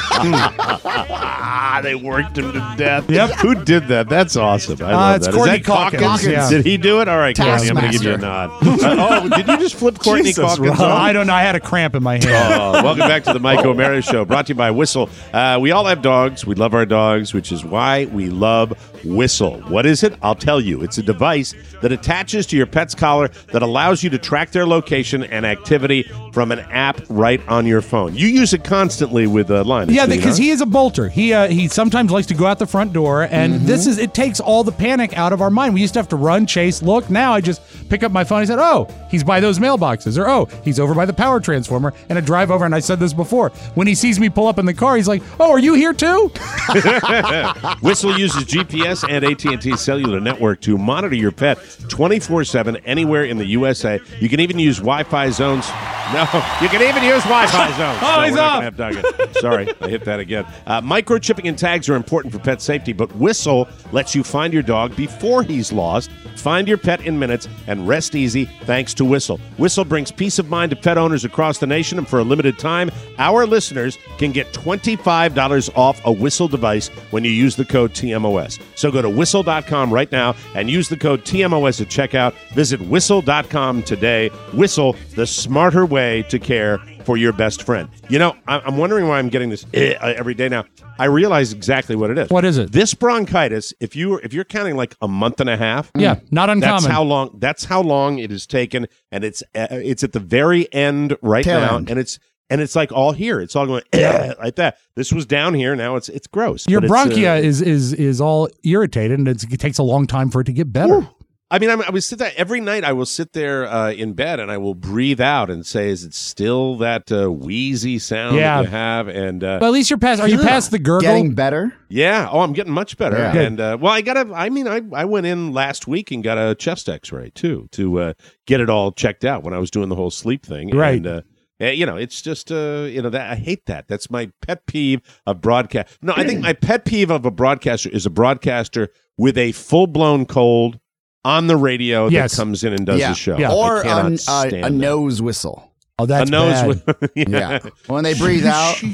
They worked him to death. Yep. Who did that? That's awesome. I Uh, love it's that. Courtney Is that Calkins? Calkins, yeah. Did he do it? All right, Courtney, I'm going to give you a Taskmaster. nod. Uh, oh, did you just flip Courtney Jesus, Calkins Rob. off? I don't know. I had a cramp in my hand. Oh, welcome back to the Mike O'Mara Show, brought to you by Whistle. Uh, we all have dogs. We love our dogs, which is why we love Whistle. What is it? I'll tell you. It's a device that attaches to your pet's collar that allows you to track their location and activity from an app right on your phone. You use it constantly with uh, Linus. Yeah, do you because not? he is a bolter. He uh, he sometimes likes to go out the front door, and Mm-hmm. this is it takes all the panic out of our mind. We used to have to run, chase, look. Now I just pick up my phone. I said, "Oh, he's by those mailboxes," or "Oh, he's over by the power transformer," and I drive over. And I said this before. When he sees me pull up in the car, he's like, "Oh, are you here too?" Whistle uses G P S and A T and T cellular network to monitor your pet twenty-four seven anywhere in the U S A. You can even use Wi-Fi zones. No, you can even use Wi-Fi zones. Oh, no, he's we're not up. gonna have dog again. Sorry, I hit that again. Uh, microchipping and tags are important for pet safety, but Whistle lets you find your dog before he's lost, find your pet in minutes, and rest easy thanks to Whistle. Whistle brings peace of mind to pet owners across the nation, and for a limited time, our listeners can get twenty-five dollars off a Whistle device when you use the code T M O S. So go to whistle dot com right now and use the code T M O S at checkout. Visit whistle dot com today. Whistle, the smarter way to care for your best friend. You know, I- I'm wondering why I'm getting this eh, every day now. I realize exactly what it is. What is it? This bronchitis, if you if you're counting like a month and a half, Yeah, not uncommon. that's how long that's how long it has taken, and it's uh, it's at the very end right Tail now, end. and it's and it's like all here. It's all going eh, like that. This was down here. Now it's it's gross. Your but it's, uh, bronchia is is is all irritated, and it's, it takes a long time for it to get better. I mean, I'm, I would sit there every night. I will sit there uh, in bed and I will breathe out and say, "Is it still that uh, wheezy sound Yeah. that you have?" And uh, But at least you're past. Are you past the gurgle? Getting better. yeah, oh, I'm getting much better. Yeah. And uh, well, I got a. I mean, I I went in last week and got a chest X-ray too to uh, get it all checked out when I was doing the whole sleep thing. Right. And, uh, Uh, you know, it's just, uh, you know, that I hate that. That's my pet peeve of broadcast. No, I think my pet peeve of a broadcaster is a broadcaster with a full-blown cold on the radio Yes. that comes in and does yeah. the show. Yeah. I Or cannot a, a, stand a that. nose whistle. Oh, that's a nose bad. with, yeah. Yeah. When they breathe out.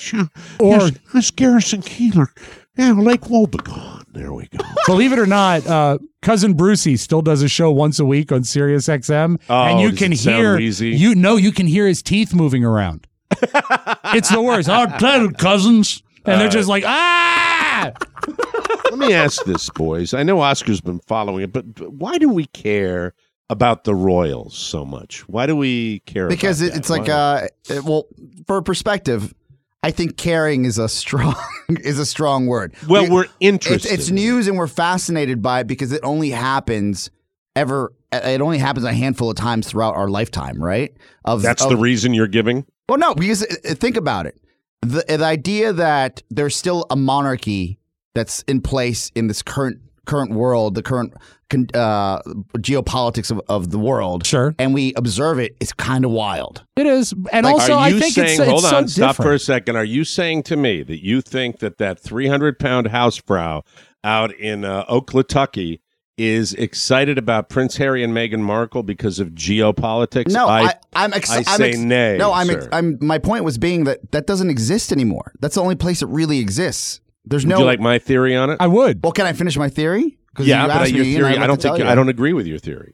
Or Miss Garrison Keeler. Yeah, Lake Wobegon. There we go. believe it or not, uh, cousin Brucey still does a show once a week on Sirius X M, Oh, and you does can it sound hear wheezy? you know you can hear his teeth moving around. It's the worst. I'll tell cousins, and they're just like ah. Let me ask this, boys. I know Oscar's been following it, but, but why do we care about the Royals so much? Why do we care? Because about it, that? it's like, Why? uh, it, well, for perspective, I think caring is a strong is a strong word. Well, We- we're It's, interested. it's news, and we're fascinated by it because it only happens ever. It only happens a handful of times throughout our lifetime, right? Of That's of, the reason you're giving? Well, no, because uh, think about it. The, the idea that there's still a monarchy that's in place in this current current world, the current con- uh, geopolitics of, of the world, Sure. and we observe it, is kind of wild. It is, and Like, also Are I you think saying, it's, it's hold so on, stop different. for a second. Are you saying to me that you think that that three hundred pound housefrau out in uh, Oklahoma is excited about Prince Harry and Meghan Markle because of geopolitics? No, I, I, I'm. Ex- I I'm say ex- nay. No, I'm, ex- sir. I'm. My point was being that that doesn't exist anymore. That's the only place it really exists. There's Would no. you like my theory on it? I would. Well, can I finish my theory? 'Cause Yeah, you but asked your me, you know, theory, I'd I like don't to tell think you. I don't agree with your theory.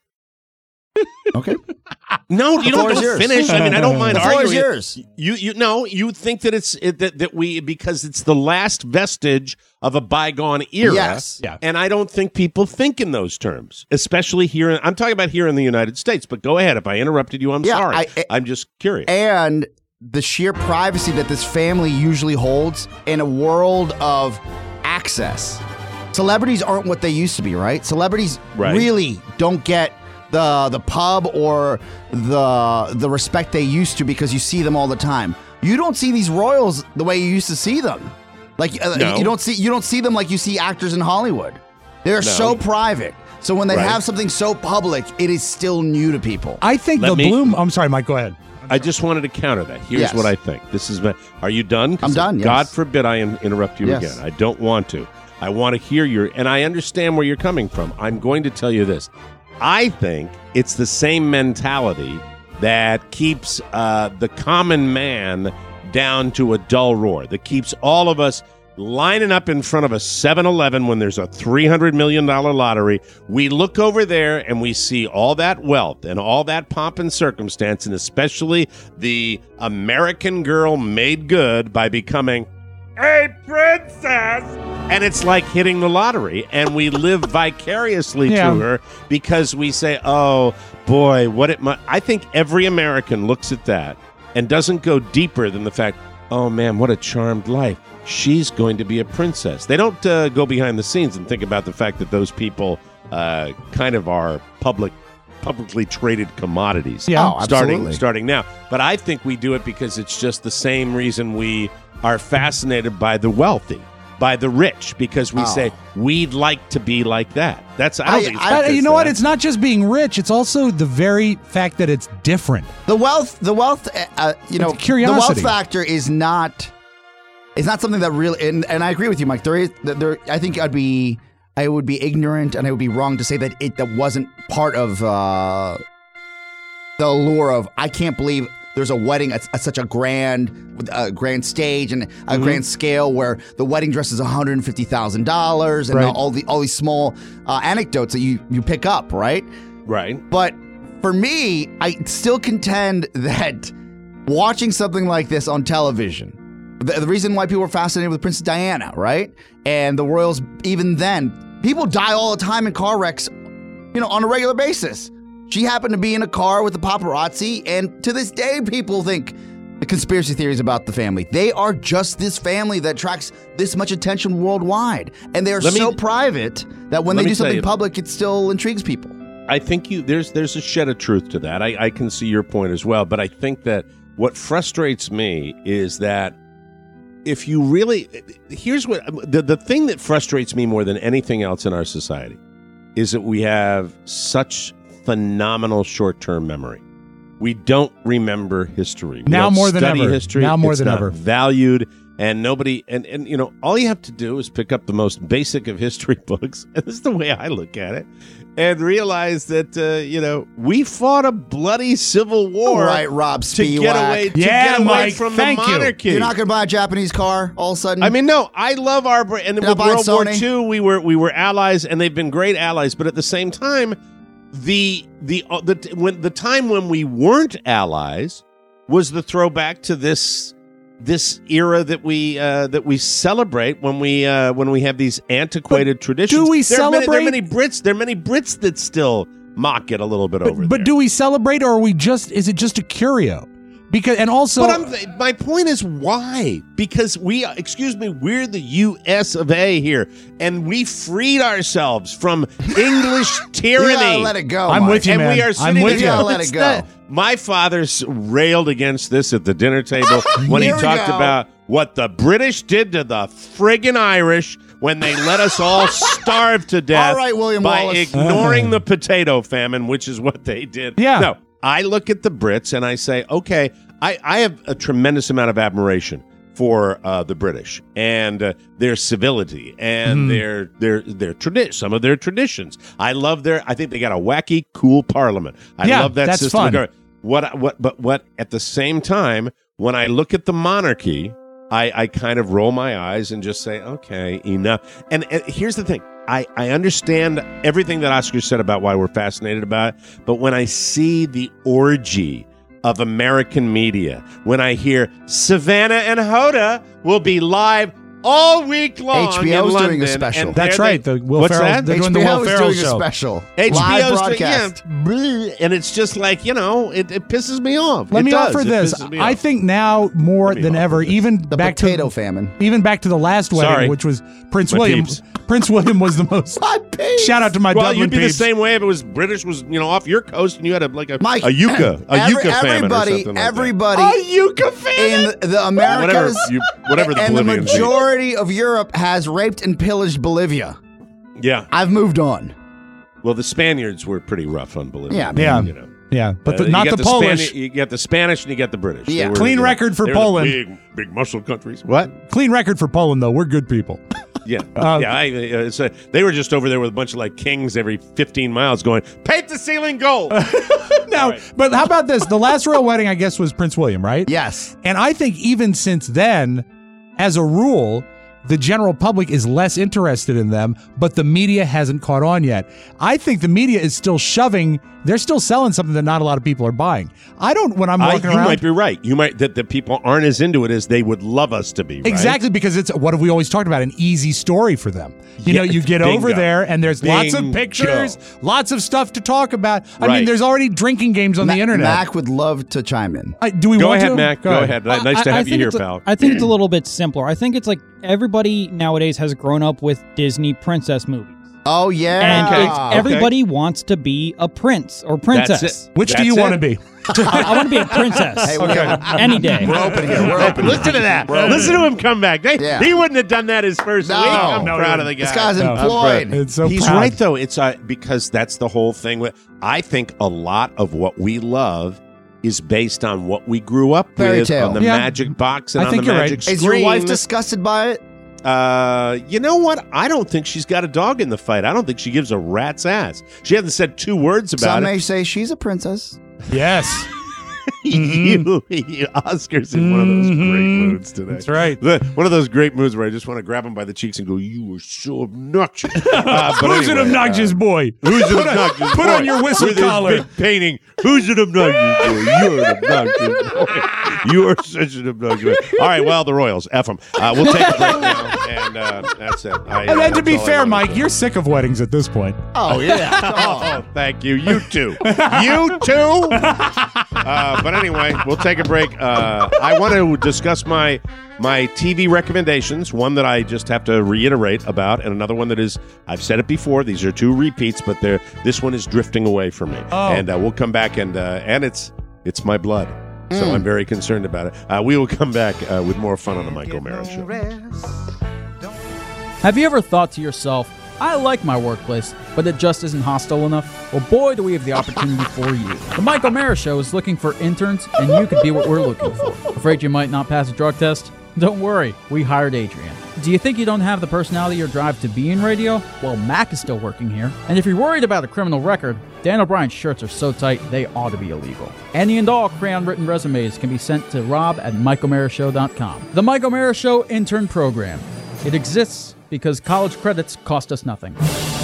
Okay. No, you The don't, floor is don't yours. finish. I mean, I don't mind The floor is arguing. yours. You, you, no, you think that it's it, that that we because it's the last vestige of a bygone era. Yes. Yeah. And I don't think people think in those terms, especially here. In, I'm talking about here in the United States. But go ahead. If I interrupted you, I'm Yeah, sorry. I- I- I'm just curious. And the sheer privacy that this family usually holds in a world of access. Celebrities aren't what they used to be, right? Celebrities Right. really don't get the the pub or the the respect they used to because you see them all the time. You don't see these royals the way you used to see them. Like uh, No. you don't see you don't see them like you see actors in Hollywood. They're so private. So when they Right. have something so public, it is still new to people. I think Let the me- bloom. I'm sorry, Mike. Go ahead. I just wanted to counter that. Here's Yes. what I think. This is my, are you done? 'Cause I'm done, yes. God forbid I in, interrupt you Yes. again. I don't want to. I want to hear your, and I understand where you're coming from. I'm going to tell you this. I think it's the same mentality that keeps uh, the common man down to a dull roar, that keeps all of us lining up in front of a seven eleven when there's a three hundred million dollars lottery. We look over there and we see all that wealth and all that pomp and circumstance, and especially the American girl made good by becoming a princess. And it's like hitting the lottery, and we live vicariously Yeah. to her because we say, oh, boy, what it might. I think every American looks at that and doesn't go deeper than the fact, oh, man, what a charmed life. She's going to be a princess. They don't uh, go behind the scenes and think about the fact that those people uh, kind of are public, publicly traded commodities. Yeah. Oh, starting absolutely. starting now. But I think we do it because it's just the same reason we are fascinated by the wealthy, by the rich, because we Oh. say we'd like to be like that. That's I don't I- think it's I- But because you know of what? that. It's not just being rich. It's also the very fact that it's different. The wealth, the wealth, uh, uh, you know, It's curiosity. the wealth factor is not, is not something that really. And, and I agree with you, Mike. There is, there. I think I'd be, I would be ignorant, and I would be wrong to say that it that wasn't part of uh, the allure of. I can't believe there's a wedding at, at such a grand, uh, grand stage and a Mm-hmm. grand scale where the wedding dress is one hundred fifty thousand dollars, and Right. all the all these small uh, anecdotes that you you pick up, right? right. But for me, I still contend that watching something like this on television, the, the reason why people were fascinated with Princess Diana, right? And the royals, even then, people die all the time in car wrecks, you know, on a regular basis. She happened to be in a car with the paparazzi, and to this day, people think the conspiracy theories about the family. They are just this family that attracts this much attention worldwide. And they are Let me- so private that when let they me do tell something you- public, it still intrigues people. I think you there's there's a shed of truth to that. I, I can see your point as well, but I think that what frustrates me is that if you really here's what the, the thing that frustrates me more than anything else in our society is that we have such phenomenal short-term memory. we don't remember history. We Now don't more than study ever. History. Now more It's than not ever. valued, and nobody and and you know all you have to do is pick up the most basic of history books, and this is the way I look at it, and realize that uh, you know we fought a bloody civil war, Right, Rob to get Spiewak. away, to Yeah, get away Mike, from thank the you. monarchy. You're not going to buy a Japanese car all of a sudden? I mean, no, I love our bra- and You're with not buying World War Sony? Two, we were we were allies, and they've been great allies. But at the same time, the the uh, the when the time when we weren't allies was the throwback to this this era that we uh, that we celebrate when we uh, when we have these antiquated traditions. do we there Are many, there are celebrate- many Brits. There are many Brits that still mock it a little bit over But, but there. do we celebrate, or are we just? Is it just a curio? Because and also, But I'm, my point is why? Because we, excuse me, we're the U S of A here, and we freed ourselves from English tyranny. You gotta let it go. I'm Mike. with you, and man. we are I'm sitting with there- you. gotta let It's it go. not- my father s- railed against this at the dinner table when he Here we talked go. about what the British did to the friggin' Irish when they let us all starve to death All right, William by Wallace. ignoring the potato famine, which is what they did. Yeah. No, I look at the Brits and I say, okay, I, I have a tremendous amount of admiration for uh, the British and uh, their civility and Mhm. their their their tradi- some of their traditions. I love their. I think they got a wacky, cool parliament. I Yeah, love that that's system. of fun. government. What what but what at the same time, when I look at the monarchy, I, I kind of roll my eyes and just say, okay, enough. And, and here's the thing. I, I understand everything that Oscar said about why we're fascinated about it, but when I see the orgy of American media, when I hear Savannah and Hoda will be live all week long H B O's in doing a London, special. and That's there right. they- The Will What's Ferrell. that? They're doing the H B O Will is Ferrell doing a show. special. H B Live O's broadcast. doing- yeah, bleh, and it's just like, you know, it, it pisses me off. Let It me does. offer It this. pisses me I off. think now more Let me than offer ever, this. even The back potato to famine. even back to the last wedding, Sorry. which was Prince My William. peeps. Prince William was the most. My peeps. Shout out to my Well, Dublin you'd be peeps. the same way if it was British was, you know, off your coast and you had a, like a, Mike, a yucca, a every- yucca famine or everybody, something like everybody that. A yucca famine? in the Americas, Whatever, you, whatever the and the Bolivians eat. majority of Europe has raped and pillaged Bolivia. Yeah. I've moved on. Well, the Spaniards were pretty rough on Bolivia. Yeah, Yeah. You know. Yeah, but the, Uh, you not got the Polish. Spani- you got the Spanish and you got the British. They Yeah. were, Clean you know, record for they were the Poland. Big, big muscle countries. What? Clean record for Poland, though. We're good people. Yeah, Uh, yeah. I, uh, it's a, they were just over there with a bunch of like kings every fifteen miles, going paint the ceiling gold. Now, right. but how about this? The last royal wedding, I guess, was Prince William, right? Yes. And I think even since then, as a rule, the general public is less interested in them, but the media hasn't caught on yet. I think the media is still shoving, they're still selling something that not a lot of people are buying. I don't, when I'm I, walking you around. might be right. You might that the people aren't as into it as they would love us to be. Right? Exactly, because it's what have we always talked about? An easy story for them. You Yeah, know, you get bingo. over there and there's lots of Bingo. pictures, lots of stuff to talk about. I mean, Right. there's already drinking games on Ma- the internet. Mac would love to chime in. Uh, do we Go want ahead, to? Mac. Go ahead. Nice I- to I have you think here, it's a- pal. I think it's a little bit simpler. I think it's like everybody nowadays has grown up with Disney princess movies. Oh, yeah. And Okay. it's, Okay. everybody wants to be a prince or princess. That's it. Which do That's you it. want to be? I, I want to be a princess. Hey, we're, Okay. Any day. we're open here. We're open. Listen to that. We're open. Listen to him come back. They, Yeah. He wouldn't have done that his first No. week. I'm No, proud no. of the guy. This guy's No. employed. It's so He's proud. right though. It's uh, because that's the whole thing. With I think a lot of what we love is based on what we grew up Fairy with tale. on the Yeah. magic box and I on think the you're right. magic Is your screen. wife disgusted by it? Uh, you know what? I don't think she's got a dog in the fight. I don't think she gives a rat's ass. She hasn't said two words about Some it. may say she's a princess. Yes. you, you, Oscar's in one of those great Mhm. moods today. That's right. The- one of those great moods where I just want to grab him by the cheeks and go, "You were so obnoxious." Uh, but Who's anyway, an obnoxious boy? Who's an Put on- obnoxious Put boy? on your whistle With his collar. big painting. Who's an obnoxious boy? You're an obnoxious boy. You are such an obnoxious boy. All right, well, the Royals, F them. Uh, we'll take a break now, and uh, that's it. I, And uh, then to that's be all I fair, wanted Mike, to- you're sick of weddings at this point. Oh, yeah. Oh, thank you. You too. You too. Uh, but anyway, we'll take a break. Uh, I want to discuss my my T V recommendations. One that I just have to reiterate about, and another one that is I've said it before. These are two repeats, but they're this one is drifting away from me. Oh. And uh, we'll come back and uh, and it's it's my blood. So Mm. I'm very concerned about it. Uh, we will come back uh, with more fun on the Mike O'Mara Show. Have you ever thought to yourself, I like my workplace, but it just isn't hostile enough? Well, boy, do we have the opportunity for you. The Mike O'Mara Show is looking for interns, and you could be what we're looking for. Afraid you might not pass a drug test? Don't worry, we hired Adrian. Do you think you don't have the personality or drive to be in radio? Well, Mac is still working here. And if you're worried about a criminal record, Dan O'Brien's shirts are so tight they ought to be illegal. Any and all crayon-written resumes can be sent to rob at mike o'mara show dot com. The Mike O'Mara Show Intern Program. It exists because college credits cost us nothing.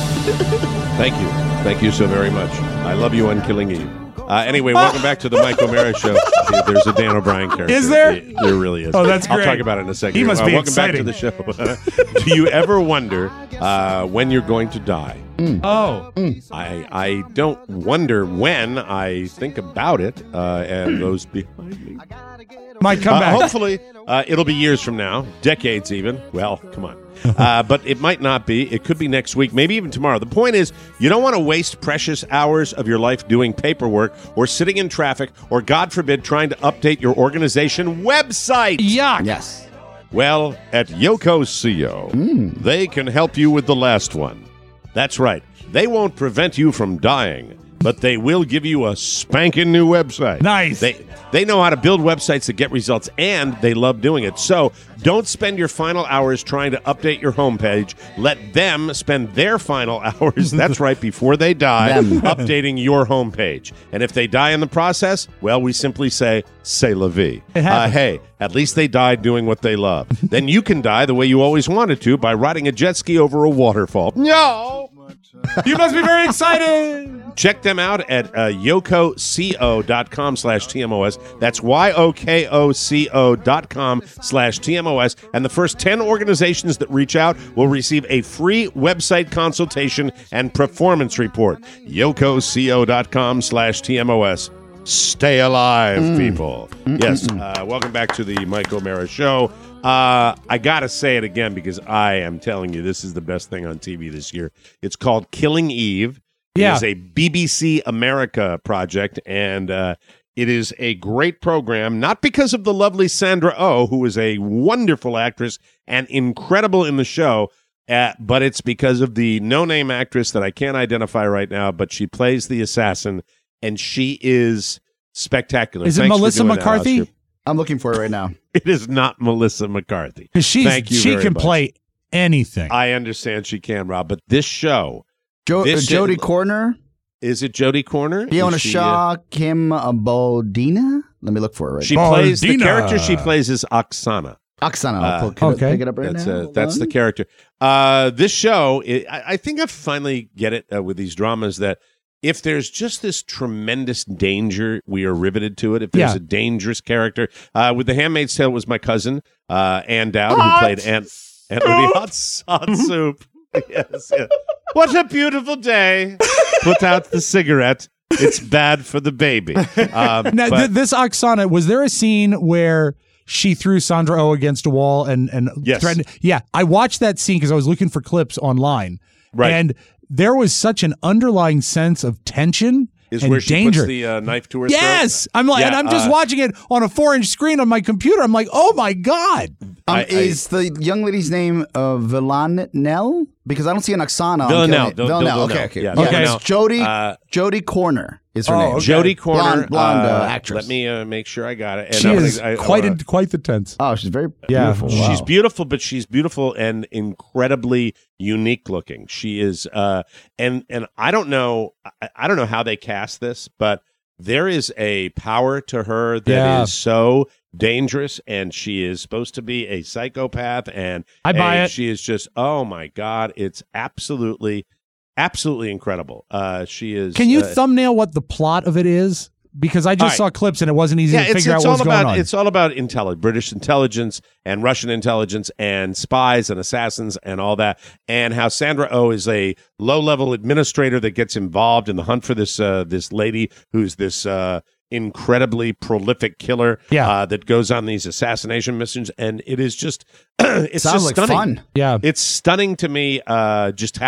Thank you. Thank you so very much. I love you on Killing Eve. Uh, anyway, welcome back to the Mike O'Mara Show. There's a Dan O'Brien character. Is there? There, there really is. Oh, that's great. I'll talk about it in a second. He must uh, be welcome exciting. back to the show. Do you ever wonder uh, when you're going to die? Mm. Oh. Mm. I I don't wonder when. I think about it, uh, and those behind me. Might come uh, back. Hopefully, uh, it'll be years from now, decades even. Well, come on. Uh, but it might not be. It could be next week, maybe even tomorrow. The point is, you don't want to waste precious hours of your life doing paperwork or sitting in traffic or, God forbid, trying to update your organization website. Yuck. Yes. Well, at Yoko C O, Mm. they can help you with the last one. That's right. They won't prevent you from dying, but they will give you a spanking new website. Nice. They they know how to build websites that get results, and they love doing it. So don't spend your final hours trying to update your homepage. Let them spend their final hours, that's right, before they die, Them. updating your homepage. And if they die in the process, well, we simply say, c'est la vie. It Uh, happens. hey, at least they died doing what they love. Then you can die the way you always wanted to by riding a jet ski over a waterfall. No! You must be very excited. Check them out at uh, yokoco.com slash TMOS. That's Y-O-K-O-C-O dot com slash TMOS. And the first ten organizations that reach out will receive a free website consultation and performance report. yokoco.com slash TMOS. Stay alive, Mm. people. Yes, uh, welcome back to the Mike O'Mara Show. Uh, I got to say it again because I am telling you this is the best thing on T V this year. It's called Killing Eve. Yeah. It is a B B C America project, and uh, it is a great program, not because of the lovely Sandra Oh, who is a wonderful actress and incredible in the show, uh, but it's because of the no-name actress that I can't identify right now, but she plays the assassin, and she is spectacular. Is it Thanks for Melissa doing that, McCarthy? Oscar. I'm looking for it right now. It is not Melissa McCarthy. Because she's Thank you she very can much. play anything. I understand she can, Rob, but this show, Jo- uh, This Jodie is- Corner, is it Jodie Corner? Fiona Is she, Shaw, uh, Kim uh, Bodina. Let me look for it right she now. plays the Baldina. character she plays is Oksana. Oksana. I'll Uh, pull- can I okay. pick it up right That's now. uh, Hold that's the on. character. Uh, this show, it, I, I think I finally get it uh, with these dramas that if there's just this tremendous danger, we are riveted to it. If there's Yeah. a dangerous character, uh, with The Handmaid's Tale was my cousin uh, Ann Dowd, who played Aunt Aunt Lydia. Hot, hot soup. Yes, yes. What a beautiful day! Put out the cigarette. It's bad for the baby. Um, Now, but- th- this Oksana, was there a scene where she threw Sandra Oh against a wall and and Yes. threatened? Yeah, I watched that scene because I was looking for clips online, Right. and there was such an underlying sense of tension is and where she danger. puts the uh, knife to her Yes, throat. I'm like, Yeah, and I'm just uh, watching it on a four-inch screen on my computer. I'm like, oh my god! Um, I- I- is the young lady's name uh, Villanelle? Because I don't see an Oksana. on Villanelle. Killing It. Vil- Villanelle. Villanelle. Okay, okay. Yeah, Yeah, Villanelle. it's Jodie, Uh, Jodie Corner is her Oh, name. okay. Jodie Corner, Blonde- blonde, uh, uh, actress. Let me uh, make sure I got it. And She I'm is gonna- I- I quite wanna- in, quite the tense. Oh, she's very Yeah. beautiful. She's Wow. beautiful, but she's beautiful and incredibly unique looking. She is, uh, and and I don't know, I, I don't know how they cast this, but there is a power to her that is Yeah. so dangerous, and she is supposed to be a psychopath, and I buy and it. She is just, oh my god, it's absolutely, absolutely incredible. Uh, she is. Can you uh, thumbnail what the plot of it is? Because I just All right. saw clips and it wasn't easy yeah, to it's, figure it's out all what was about going on. it's all about intelligence, British intelligence and Russian intelligence and spies and assassins and all that, and how Sandra Oh is a low-level administrator that gets involved in the hunt for this uh, this lady who's this uh, incredibly prolific killer Yeah. uh, that goes on these assassination missions, and it is just it's Sounds just like stunning. fun. Yeah. It's stunning to me uh, just how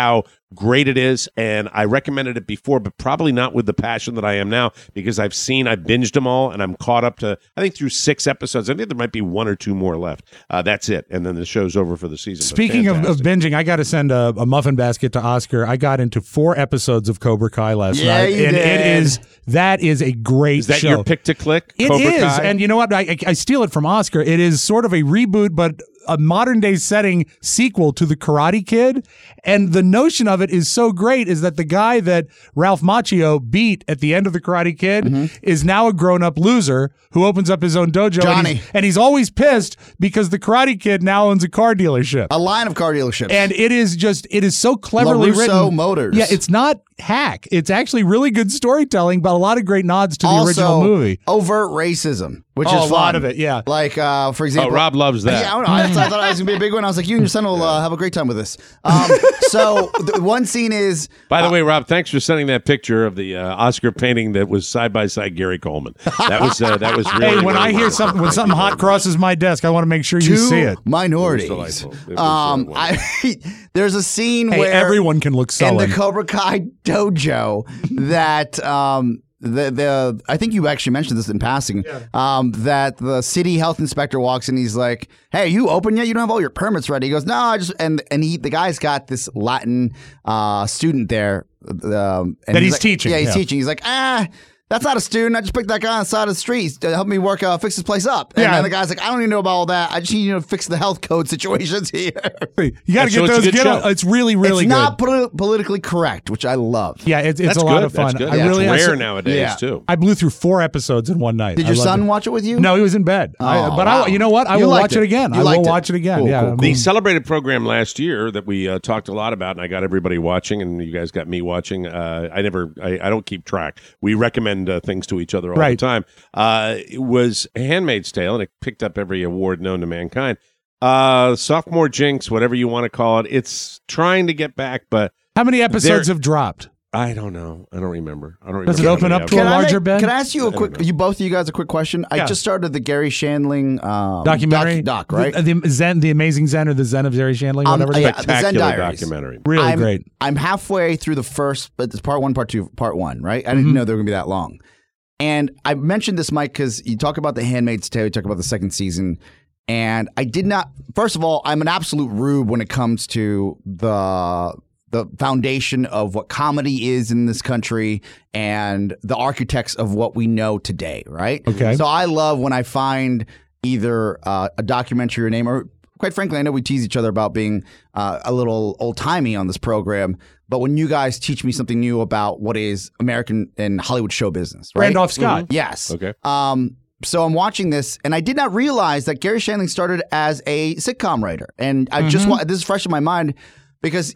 great it is, and I recommended it before, but probably not with the passion that I am now, because I've seen, I've binged them all, and I'm caught up to, I think, through six episodes. I think there might be one or two more left. Uh, that's it, and then the show's over for the season. Speaking of, of binging, I got to send a, a muffin basket to Oscar. I got into four episodes of Cobra Kai last yeah, night, you and did. it is that is a great Is that show. your pick to click? It Cobra is, Kai? and you know what? I, I, I steal it from Oscar. It is sort of a reboot, but a modern day setting sequel to the Karate Kid. And the notion of it is so great is that the guy that Ralph Macchio beat at the end of the Karate Kid Mm-hmm. is now a grown up loser who opens up his own dojo. And Johnny. he's, and he's always pissed because the Karate Kid now owns a car dealership. A line of car dealerships. And it is just, it is so cleverly LaRusso written. Motors. Yeah, it's not hack. It's actually really good storytelling, but a lot of great nods to the also, original movie. overt racism, which Oh, is a lot fun. of it, yeah. Like, uh, for Oh, example. Rob loves that. Yeah, I, don't know. I, thought, I thought it was going to be a big one. I was like, you and your son will uh, have a great time with this. Um, so the one scene is. By the uh, way, Rob, thanks for sending that picture of the uh, Oscar painting that was side by side Gary Coleman. That was uh, that was really. Hey, when really I hear wonderful. something when something hot crosses my desk, I want to make sure you two see it. minorities. It was delightful. It was, um, uh, I, there's a scene Hey, where everyone can look in sullen. the Cobra Kai dojo that um, the the I think you actually mentioned this in passing. Um, that the city health inspector walks in. He's like, "Hey, are you open yet? You don't have all your permits ready." He goes, "No, I just," and and he the guy's got this Latin uh, student there um, and That he's like- teaching, Yeah, he's yeah. teaching. He's like, ah. That's not a student. I just picked that guy on the side of the street to help me work, uh, fix this place up. And Yeah. then the guy's like, I don't even know about all that. I just need you to fix the health code situations here. You got to So get it's a those. good Get show. on- it's really, really it's good. not poli- politically correct, which I love. Yeah, it's, it's That's a lot good. of fun. That's good. I That's really I rare saw- nowadays Yeah. too. I blew through four episodes in one night. Did I your loved son it. watch it with you? No, he was in bed. I, Oh, but wow. I, you know what? I You will liked watch it, it. again. You I will liked it. watch it again. Cool, yeah. cool, cool. The celebrated program last year that we uh, talked a lot about, and I got everybody watching, and you guys got me watching. Uh, I never, I, I don't keep track. We recommend uh, things to each other all Right. the time. Uh, it was Handmaid's Tale, and it picked up every award known to mankind. Uh, sophomore jinx, whatever you want to call it. It's trying to get back, but How many episodes There- have dropped? I don't know. I don't remember. I don't remember. Does it how open many up to ever- a Can I, larger make- bed? can I ask you a I don't quick, know. you both of you guys a quick question? I Yeah. just started the Gary Shandling um, Documentary doc, doc right? The, the Zen, the Amazing Zen, or the Zen of Gary Shandling, Um, whatever. it is. yeah, the Zen Spectacular Diaries. documentary. Really I'm, great. I'm halfway through the first, but it's part one, part two, part one, right? I Mm-hmm. didn't know they were going to be that long. And I mentioned this, Mike, because you talk about The Handmaid's Tale, you talk about the second season, and I did not. First of all, I'm an absolute rube when it comes to the the foundation of what comedy is in this country and the architects of what we know today, right? Okay. So I love when I find either uh, a documentary or name, or quite frankly, I know we tease each other about being uh, a little old timey on this program, but when you guys teach me something new about what is American and Hollywood show business, right? Randolph Scott. Yes. Okay. Um, so I'm watching this, and I did not realize that Gary Shandling started as a sitcom writer, and I just Mm-hmm. wa- this is fresh in my mind because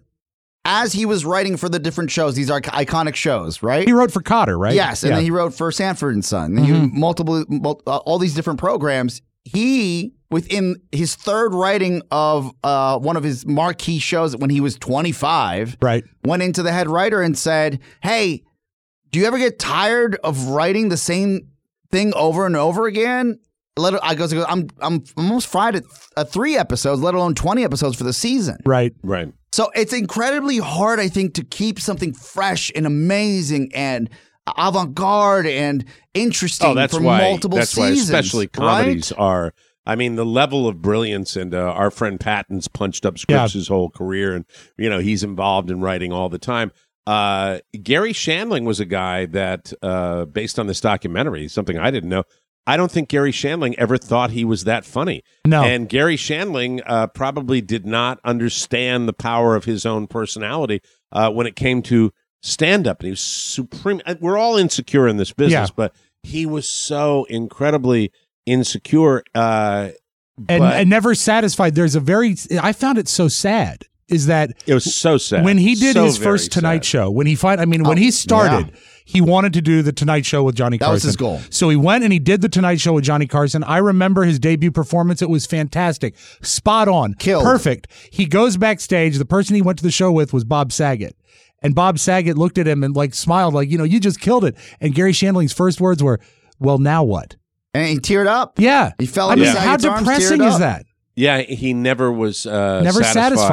as he was writing for the different shows, these are iconic shows, right? He wrote for Cotter, right? Yes, and Yeah. then he wrote for Sanford and Son. And he multiple, mul- uh, all these different programs. He, within his third writing of uh, one of his marquee shows when he was twenty-five, Right. went into the head writer and said, "Hey, do you ever get tired of writing the same thing over and over again?" Let I goes, I goes, I'm I'm almost fried at uh, three episodes, let alone twenty episodes for the season. Right. Right. So it's incredibly hard, I think, to keep something fresh and amazing and avant-garde and interesting Oh, that's for why. multiple That's why, seasons. especially comedies right? are. I mean, the level of brilliance, and uh, our friend Patton's punched up scripts Yeah. his whole career, and you know he's involved in writing all the time. Uh, Gary Shandling was a guy that, uh, based on this documentary, something I didn't know. I don't think Gary Shandling ever thought he was that funny. No. And Gary Shandling uh, probably did not understand the power of his own personality uh, when it came to stand-up. And he was supreme. We're all insecure in this business, Yeah. but he was so incredibly insecure. Uh, And, but and never satisfied. There's a very, I found it so sad, is that it was so sad. when he did So his very first Tonight sad. Show, when he find, I mean, when Oh, he started, yeah. he wanted to do the Tonight Show with Johnny That Carson. was his goal. So he went and he did the Tonight Show with Johnny Carson. I remember his debut performance. It was fantastic. Spot on. Killed. Perfect. He goes backstage. The person he went to the show with was Bob Saget. And Bob Saget looked at him and like smiled like, you know, you just killed it. And Gary Shandling's first words were, well, now what? And he teared up. Yeah. He fell I into mean, how Saget's arms, depressing teared is up. that? Yeah, he never was uh, Never satisfied. satisfied.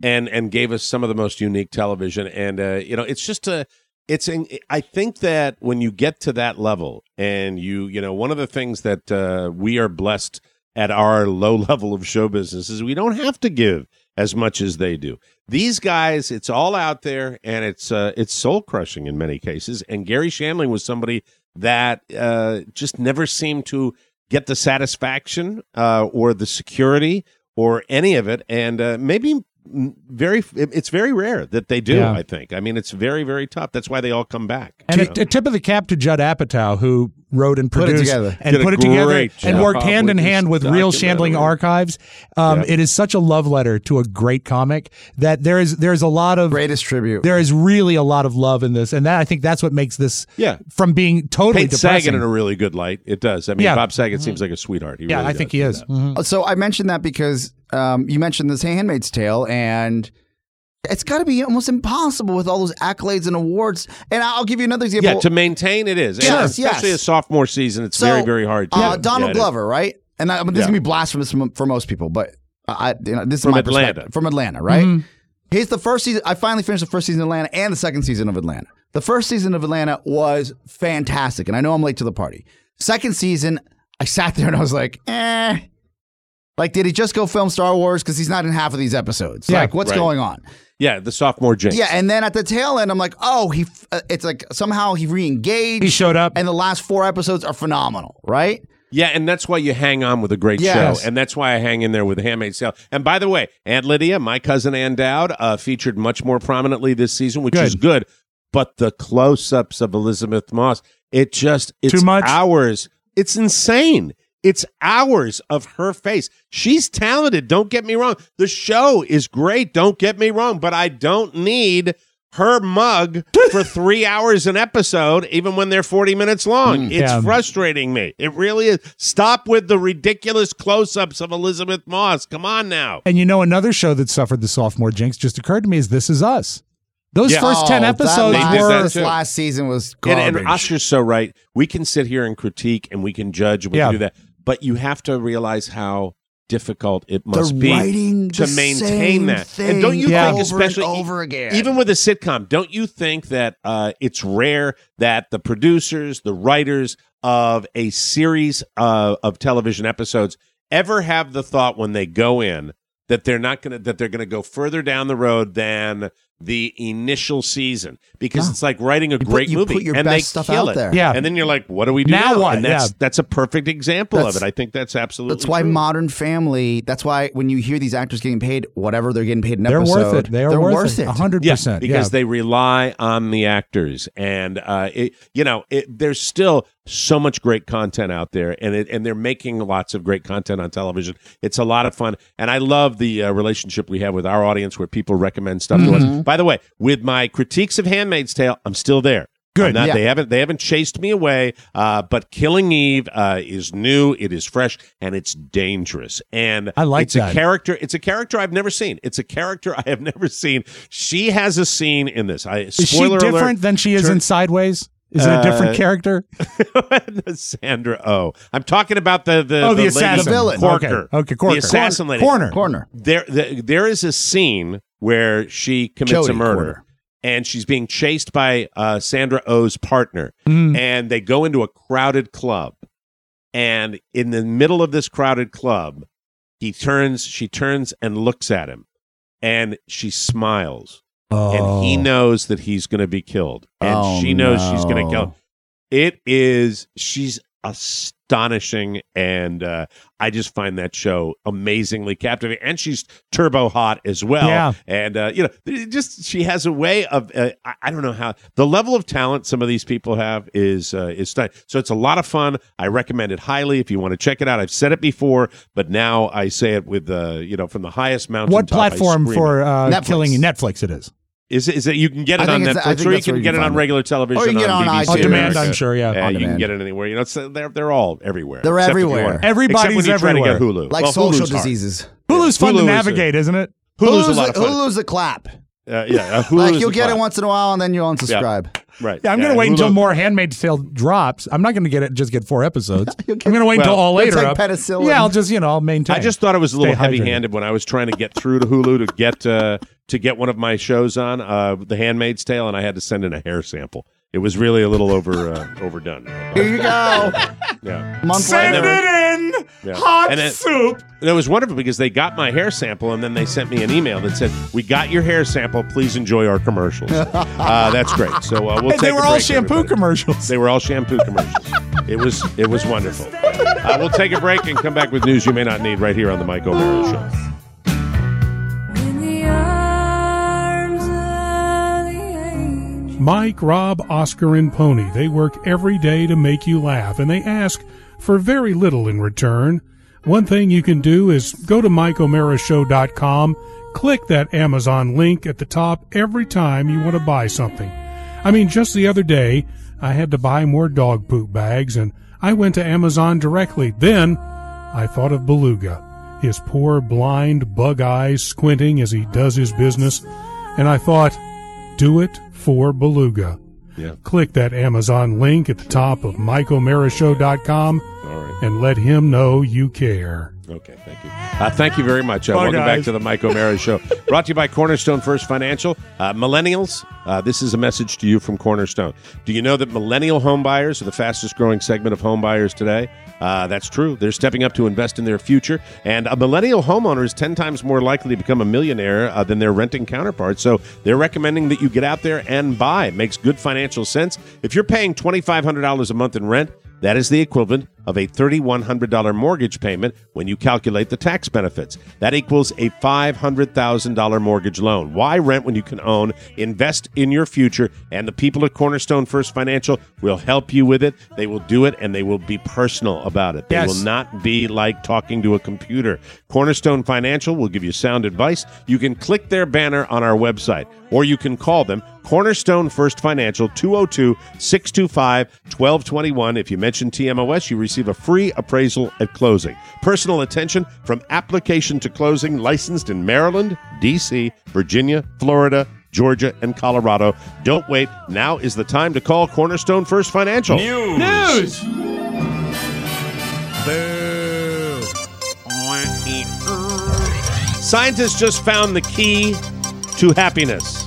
and and gave us some of the most unique television. And uh, you know, it's just a. It's. In, I think that when you get to that level, and you, you know, one of the things that uh, we are blessed at our low level of show business is we don't have to give as much as they do. These guys, it's all out there, and it's uh, it's soul crushing in many cases. And Gary Shandling was somebody that uh, just never seemed to get the satisfaction uh, or the security or any of it, and uh, maybe very it's very rare that they do. Yeah. I think. I mean, it's very very tough. That's why they all come back. And you a, know? a tip of the cap to Judd Apatow, who wrote and Put it produced together. and Did a put it together great and worked job hand in with hand this with Real documentary. Shandling Archives. Um, Yep. It is such a love letter to a great comic that there is there is a lot of Greatest tribute. there is really a lot of love in this, and that I think that's what makes this Yeah. from being totally Paints depressing. Saget in a really good light. It does. I mean, Yeah. Bob Saget seems like a sweetheart. He yeah, really I think does he do is. that. Mhm. So I mentioned that because um, you mentioned this Handmaid's Tale, and it's got to be almost impossible with all those accolades and awards. And I'll give you another example. Yeah, to maintain it is. Yes, And especially yes. a sophomore season, it's So, very, very hard to Uh, do. Donald Yeah, it is. Glover, right? And I, I mean, this Yeah. is gonna be blasphemous from, for most people, but I, you know, this is From my Atlanta. perspective. From Atlanta, right? Mhm. Here's the first season. I finally finished the first season of Atlanta and the second season of Atlanta. The first season of Atlanta was fantastic, and I know I'm late to the party. Second season, I sat there and I was like, eh. Like, did he just go film Star Wars? Because he's not in half of these episodes. Yeah, like, what's right. going on? Yeah, the sophomore jinx. Yeah, and then at the tail end, I'm like, oh, he. Uh, it's like somehow he re-engaged. He showed up. and the last four episodes are phenomenal, right? Yeah, and that's why you hang on with a great Yes. show, and that's why I hang in there with Handmaid's Tale. And by the way, Aunt Lydia, my cousin Ann Dowd, uh, featured much more prominently this season, which Good. is good. But the close-ups of Elizabeth Moss, it just it's Too much? hours. It's insane. It's hours of her face. She's talented. Don't get me wrong. The show is great. Don't get me wrong. But I don't need her mug for three hours an episode, even when they're forty minutes long. Mm. It's Yeah. frustrating me. It really is. Stop with the ridiculous close-ups of Elizabeth Moss. Come on now. And you know, another show that suffered the sophomore jinx just occurred to me is This Is Us. Those Yeah. first ten Oh, episodes that They did were that last, too. last season was And, garbage. and Oscar's so right. We can sit here and critique and we can judge and we Yeah. can do that. But you have to realize how difficult it must They're be writing to the maintain same that. thing And don't you Yeah. think, over and especially over again. even with a sitcom, don't you think that uh, it's rare that the producers, the writers of a series uh, of television episodes ever have the thought when they go in that they're not going to that they're going to go further down the road than the initial season, because No. it's like writing a put- great you movie put your and best they stuff kill out it. there. Yeah. And then you're like, what do we do Now now? what? And that's Yeah. that's a perfect example That's- of it. I think that's absolutely That's why true. Modern Family. That's why when you hear these actors getting paid whatever they're getting paid an they're episode, worth it. They are they're worth, worth it. it. A hundred Yeah, percent. because Yeah. they rely on the actors, and uh, it, you know, it, there's still so much great content out there, and it, and they're making lots of great content on television. It's a lot of fun, and I love the uh, relationship we have with our audience, where people recommend stuff to us. By the way, with my critiques of Handmaid's Tale, I'm still there. Good. I'm not- Yeah. They haven't they haven't chased me away. Uh, but Killing Eve uh, is new. It is fresh, and it's dangerous. And I like it's that. a character. It's a character I've never seen. It's a character I have never seen. She has a scene in this. I, Is she spoiler different alert, than she is turn- in Sideways? Is it a different Uh, character? Sandra Oh. I'm talking about the the, Oh, the lady- assassin. The villain. Corker. Okay, okay, Corker. The assassin lady. Corner. Corner. There, the, there is a scene where she commits Jodie a murder, Corner. and she's being chased by uh, Sandra Oh's partner, Mm. and they go into a crowded club, and in the middle of this crowded club, he turns, she turns and looks at him, and she smiles, Oh. and he knows that he's going to be killed, and Oh, she knows she's going to no. kill him. It is, she's astonishing, and uh, I just find that show amazingly captivating, and she's turbo hot as well. Yeah. And uh, you know, it just she has a way of uh, I, I don't know how the level of talent some of these people have is uh, is stunning. So it's a lot of fun. I recommend it highly if you want to check it out. I've said it before, but now I say it with uh, you know, from the highest mountain. What platform for uh, Netflix. Killing Netflix? It is. Is it, is it you can get I it on think it's- I Netflix, think or you that's where can you get can it on find it. regular television, Or you can get it on B B C iTunes. On demand, America. I'm sure, yeah. Yeah, On you can demand. get it anywhere. You know, it's, they're they're all everywhere. They're except if you everywhere. want- Everybody's except when you try to everywhere. get Hulu, Like well, social Hulu's hard. diseases. Hulu's fun Hulu to is a- navigate, isn't it? Hulu's, Hulu's a lot of fun. Hulu's a clap. Uh, yeah, uh, Hulu like is you'll the get cloud. it once in a while, and then you'll unsubscribe. Yeah. Right. Yeah, I'm yeah, going to wait Hulu- until more Handmaid's Tale drops. I'm not going to get it. Just get four episodes. I'm going to wait Well, until all You'll later take up. penicillin. Yeah, I'll just you know I'll maintain. I just thought it was a little Stay hydrated. heavy-handed when I was trying to get through to Hulu to get uh, to get one of my shows on, uh, The Handmaid's Tale, and I had to send in a hair sample. It was really a little over uh, overdone. Here you go. Yeah. Month Send later. it in. Yeah. Hot And it- soup. And it was wonderful because they got my hair sample and then they sent me an email that said, "We got your hair sample. Please enjoy our commercials." uh, that's great. So uh, we'll Hey, take they a were all break, shampoo everybody. commercials. They were all shampoo commercials. It was it was wonderful. Uh, we'll take a break and come back with news you may not need right here on the Mike O'Mara Show. Mike, Rob, Oscar, and Pony, they work every day to make you laugh, and they ask for very little in return. One thing you can do is go to Mike O'Mara Show dot com, click that Amazon link at the top every time you want to buy something. I mean, just the other day, I had to buy more dog poop bags, and I went to Amazon directly. Then I thought of Beluga, his poor, blind, bug eyes squinting as he does his business, and I thought, do it for Beluga. Yeah. Click that Amazon link at the top of Mike O'Mara Show dot com All right. and let him know you care. Okay, thank you. Uh, thank you very much. Uh, Bye, welcome back guys. to the Mike O'Mara Show. Brought to you by Cornerstone First Financial. Uh, millennials, uh, this is a message to you from Cornerstone. Do you know that millennial home buyers are the fastest growing segment of home buyers today? Uh, that's true. They're stepping up to invest in their future. And a millennial homeowner is ten times more likely to become a millionaire uh, than their renting counterparts. So they're recommending that you get out there and buy. It makes good financial sense. If you're paying twenty-five hundred dollars a month in rent, that is the equivalent of a three thousand one hundred dollars mortgage payment when you calculate the tax benefits. That equals a five hundred thousand dollars mortgage loan. Why rent when you can own? Invest in your future, and the people at Cornerstone First Financial will help you with it. They will do it, and they will be personal about it. They Yes. will not be like talking to a computer. Cornerstone Financial will give you sound advice. You can click their banner on our website, or you can call them, Cornerstone First Financial, two oh two, six two five, one two two one. If you mention T M O S, you receive a free appraisal at closing. Personal attention from application to closing, licensed in Maryland, D C, Virginia, Florida, Georgia, and Colorado. Don't wait. Now is the time to call Cornerstone First Financial. News. Boo. Scientists just found the key to happiness.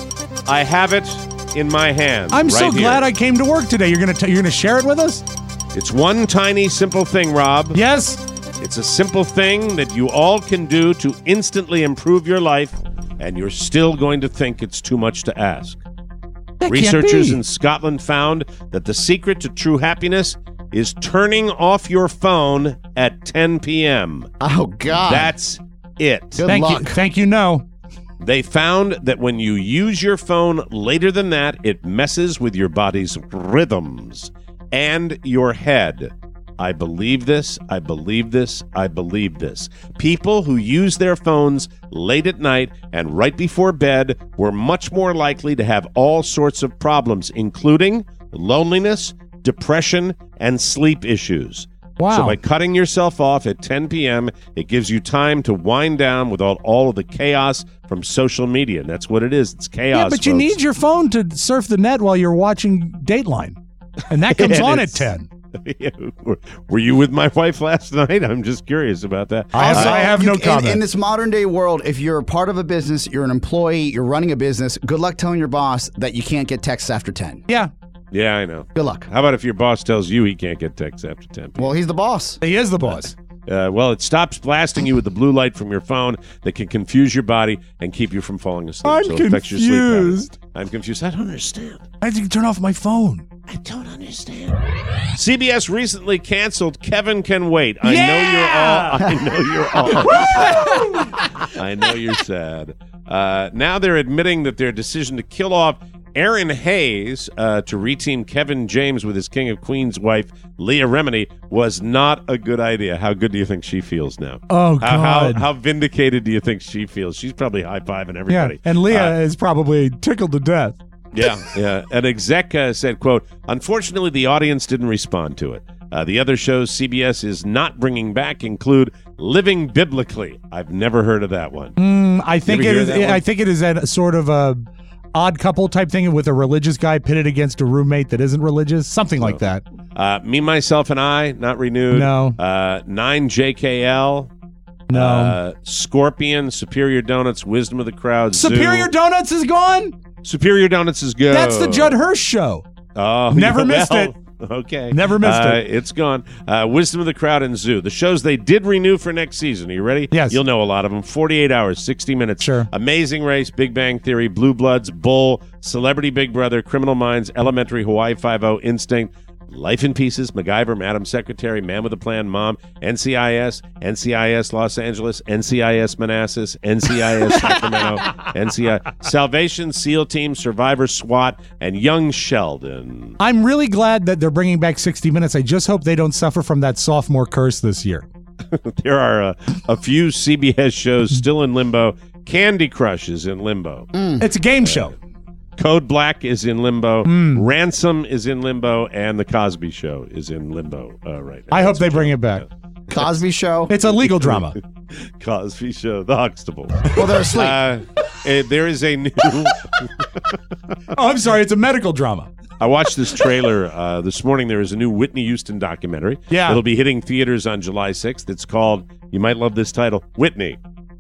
I have it in my hand. I'm so right here. glad I came to work today. You're gonna t- you're gonna share it with us? It's one tiny simple thing, Rob. Yes. It's a simple thing that you all can do to instantly improve your life, and you're still going to think it's too much to ask. That can't Researchers be. in Scotland found that the secret to true happiness is turning off your phone at ten p.m. Oh, God. That's it. Good Thank luck. you. Thank you. No. They found that when you use your phone later than that, it messes with your body's rhythms and your head. I believe this, I believe this, I believe this. People who use their phones late at night and right before bed were much more likely to have all sorts of problems, including loneliness, depression, and sleep issues. Wow. So by cutting yourself off at ten p.m., it gives you time to wind down without all of the chaos from social media. And that's what it is. It's chaos. Yeah, but you folks. need your phone to surf the net while you're watching Dateline, and that comes And on at it's- ten. Were- Were you with my wife last night? I'm just curious about that. I, I have You- no in- comment. In, this modern day world, if you're part of a business, you're an employee, you're running a business, good luck telling your boss that you can't get texts after ten. yeah, Yeah, I know. Good luck. How about if your boss tells you he can't get texts after ten p.m.? Well, he's the boss. he is the boss. Uh, well, it stops blasting you with the blue light from your phone that can confuse your body and keep you from falling asleep. I'm so it affects your sleep confused. patterns. I'm confused. I don't understand. I have to turn off my phone. I don't understand. C B S recently canceled Kevin Can Wait. I Yeah! know you're all. I know you're all. I know you're sad. Uh, now they're admitting that their decision to kill off Aaron Hayes uh, to reteam Kevin James with his King of Queens wife Leah Remini was not a good idea. How good do you think she feels now? Oh, How, how, God. how vindicated do you think she feels? She's probably high fiving Yeah, everybody. and Leah Uh, is probably tickled to death. yeah, yeah. An exec uh, said, quote, unfortunately, the audience didn't respond to it. Uh, the other shows C B S is not bringing back include Living Biblically. I've never heard of that one. Mm, Mm, I think it is. I think it is a sort of a odd couple type thing with a religious guy pitted against a roommate that isn't religious, something so, like that. Uh, Me, Myself, and I, not renewed. No. Uh, nine J K L. No. Uh, Scorpion, Superior Donuts, Wisdom of the Crowd. Superior Zoo. Donuts is gone? Superior Donuts is good. That's the Judd Hirsch show. Oh, Never yeah, missed well, it. Okay. Never missed uh, it. It's gone. Uh, Wisdom of the Crowd and Zoo. The shows they did renew for next season. Are you ready? Yes. You'll know a lot of them. forty-eight hours, sixty minutes. Sure. Amazing Race, Big Bang Theory, Blue Bloods, Bull, Celebrity Big Brother, Criminal Minds, Elementary, Hawaii Five-O, Instinct, Life in Pieces, MacGyver, Madam Secretary, Man with a Plan, Mom, N C I S, N C I S Los Angeles, N C I S Manassas, N C I S Sacramento, N C I S Salvation, SEAL Team, Survivor, SWAT, and Young Sheldon. I'm really glad that they're bringing back sixty minutes. I just hope they don't suffer from that sophomore curse this year. There are a, a few C B S shows still in limbo. Candy Crush is in limbo. Mm. It's a game show. Uh, Code Black is in limbo. Mm. Ransom is in limbo, and The Cosby Show is in limbo uh, right now. I hope they bring it back. Cosby Show? It's a legal drama. Cosby Show, The Huxtable. Well, they're asleep. Uh, eh, there is a new... oh, I'm sorry. It's a medical drama. I watched this trailer uh, this morning. There is a new Whitney Houston documentary. Yeah. It'll be hitting theaters on July sixth. It's called, you might love this title, Whitney.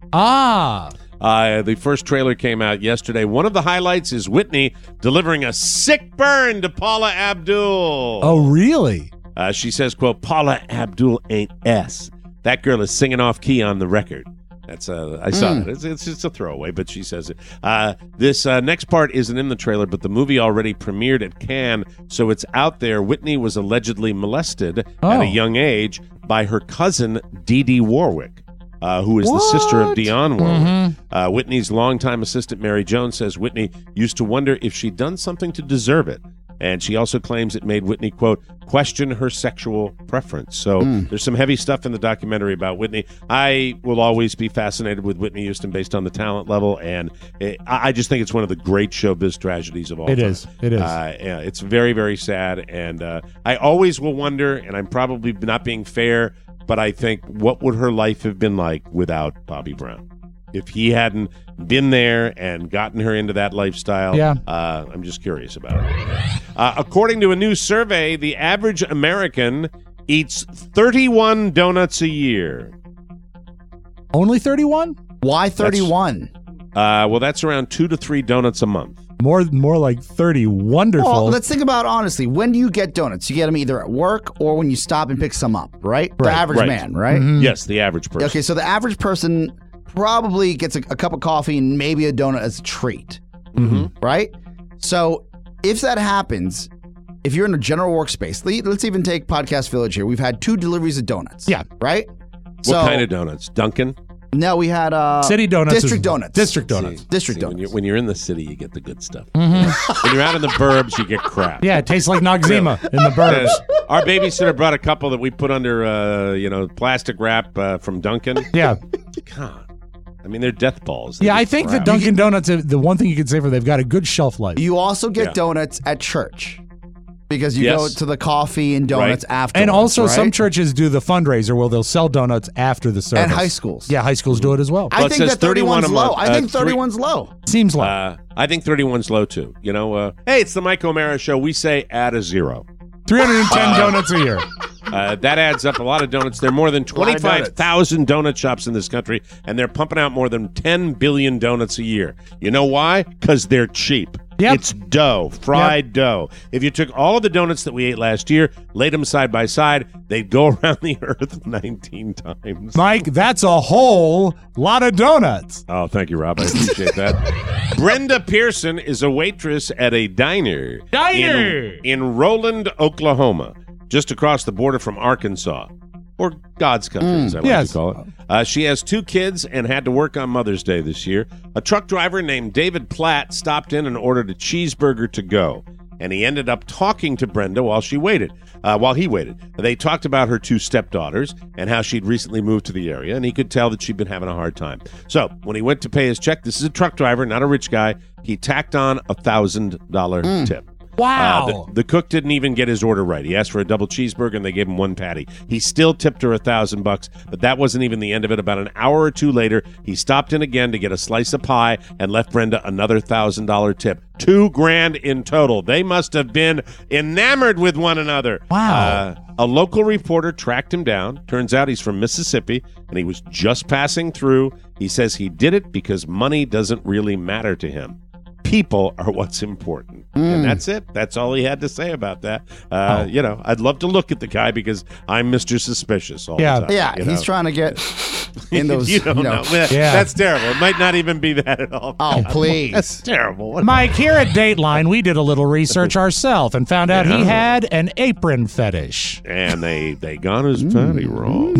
Ah. Uh, the first trailer came out yesterday. One of the highlights is Whitney delivering a sick burn to Paula Abdul. Oh, really? Uh, she says, quote, Paula Abdul ain't S. That girl is singing off key on the record. That's uh, I saw Mm. it. It's, it's just a throwaway, but she says it. Uh, this uh, next part isn't in the trailer, but the movie already premiered at Cannes, so it's out there. Whitney was allegedly molested Oh. at a young age by her cousin, Dee Dee Warwick. Uh, who is What? the sister of Dionne Warwick. Mhm. Uh, Whitney's longtime assistant, Mary Jones, says Whitney used to wonder if she'd done something to deserve it. And she also claims it made Whitney, quote, question her sexual preference. So Mm. there's some heavy stuff in the documentary about Whitney. I will always be fascinated with Whitney Houston based on the talent level. And it, I I just think it's one of the great showbiz tragedies of all It time. is. It is. Uh, yeah, it's very, very sad. And uh, I always will wonder, and I'm probably not being fair, but I think, what would her life have been like without Bobby Brown? If he hadn't been there and gotten her into that lifestyle, Yeah. uh, I'm just curious about it. Uh, according to a new survey, the average American eats thirty-one donuts a year. Only thirty-one? Why thirty-one? Uh, well, that's around two to three donuts a month. More, more like thirty. Wonderful. Well, let's think about honestly. When do you get donuts? You get them either at work or when you stop and pick some up, right? The Right, average right. man, right? Mhm. Yes, the average person. Okay, so the average person probably gets a, a cup of coffee and maybe a donut as a treat, Mm-hmm. right? So if that happens, if you're in a general workspace, le- let's even take Podcast Village here. We've had two deliveries of donuts. Yeah. Right? What kind of donuts? Dunkin'? No, we had uh, City Donuts is- District Donuts. District Donuts. See, District see, when, Donuts. you're, when you're in the city, you get the good stuff. Mhm. When you're out in the burbs, you get crap. Yeah, it tastes like Noxzema in the burbs. Uh, our babysitter brought a couple that we put under, uh, you know, plastic wrap uh, from Dunkin'. Yeah. God. I mean, they're death balls. They're Yeah, I just think the crap. Dunkin' Donuts, uh, the one thing you could say for they've got a good shelf life. You also get Yeah. donuts at church because you Yes. go to the coffee and donuts Right. after. And also, right? some churches do the fundraiser where they'll sell donuts after the service. And high schools. Yeah, high schools do it as well. I Well, it think says that thirty-one thirty-one's a low. month. I Uh, think three- thirty-one's low. Seems like. Uh, I think thirty-one's low, too. You know, uh, hey, it's the Mike O'Mara Show. We say add a zero. three hundred ten donuts a year. Uh, that adds up a lot of donuts. There are more than twenty-five thousand donut shops in this country, and they're pumping out more than ten billion donuts a year. You know why? Because they're cheap. Yep. It's dough, fried dough. If you took all of the donuts that we ate last year, laid them side by side, they'd go around the earth nineteen times. Mike, that's a whole lot of donuts. Oh, thank you, Rob. I appreciate that. Brenda Pearson is a waitress at a diner. Diner! In, in Roland, Oklahoma, just across the border from Arkansas. Or God's country, as I like yes. to call it. Uh, she has two kids and had to work on Mother's Day this year. A truck driver named David Platt stopped in and ordered a cheeseburger to go. And he ended up talking to Brenda while she waited, uh, while he waited. They talked about her two stepdaughters and how she'd recently moved to the area, and he could tell that she'd been having a hard time. So when he went to pay his check, this is a truck driver, not a rich guy, he tacked on a one thousand dollars tip. Wow. Uh, the, the cook didn't even get his order right. He asked for a double cheeseburger, and they gave him one patty. He still tipped her a thousand bucks, but that wasn't even the end of it. About an hour or two later, he stopped in again to get a slice of pie and left Brenda another thousand dollar tip. Two grand in total. They must have been enamored with one another. Wow. Uh, a local reporter tracked him down. Turns out he's from Mississippi, and he was just passing through. He says he did it because money doesn't really matter to him. People are what's important. Mm. And that's it. That's all he had to say about that. Uh, oh. You know, I'd love to look at the guy because I'm Mister Suspicious all yeah. the time. Yeah, you he's know? trying to get in those, you don't you know. know. Yeah. That's terrible. It might not even be that at all. Oh, please. That's terrible. What Mike, here at Dateline, we did a little research ourselves and found out Yeah. he had an apron fetish. And they, they got his patty wrong.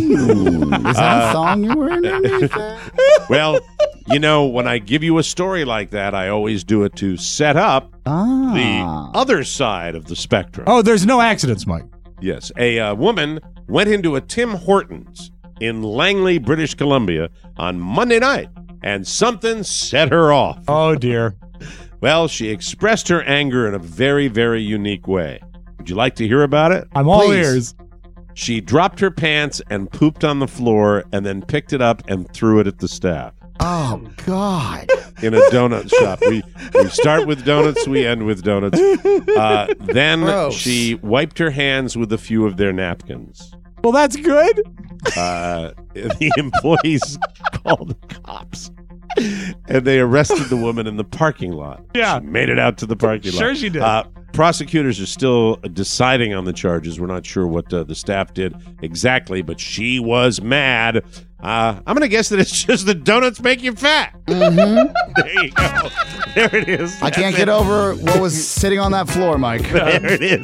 Is that a thong you wearing underneath that? Well, you know, when I give you a story like that, I always do it to set up ah. the other side of the spectrum. Oh, there's no accidents, Mike. Yes. A uh, woman went into a Tim Hortons in Langley, British Columbia on Monday night, and something set her off. Oh, dear. Well, she expressed her anger in a very, very unique way. Would you like to hear about it? I'm all Please. ears. She dropped her pants and pooped on the floor and then picked it up and threw it at the staff. Oh, God. In a donut shop. We we start with donuts, we end with donuts. Uh, then Gross. she wiped her hands with a few of their napkins. Well, that's good. Uh, the employees called the cops. And they arrested the woman in the parking lot. Yeah. She made it out to the parking lot. Sure she did. Uh, prosecutors are still deciding on the charges. We're not sure what uh, the staff did exactly, but she was mad. Uh, I'm going to guess that it's just the donuts make you fat. Mm-hmm. There you go. There it is. I can't That's get it. over what was sitting on that floor, Mike. There it is.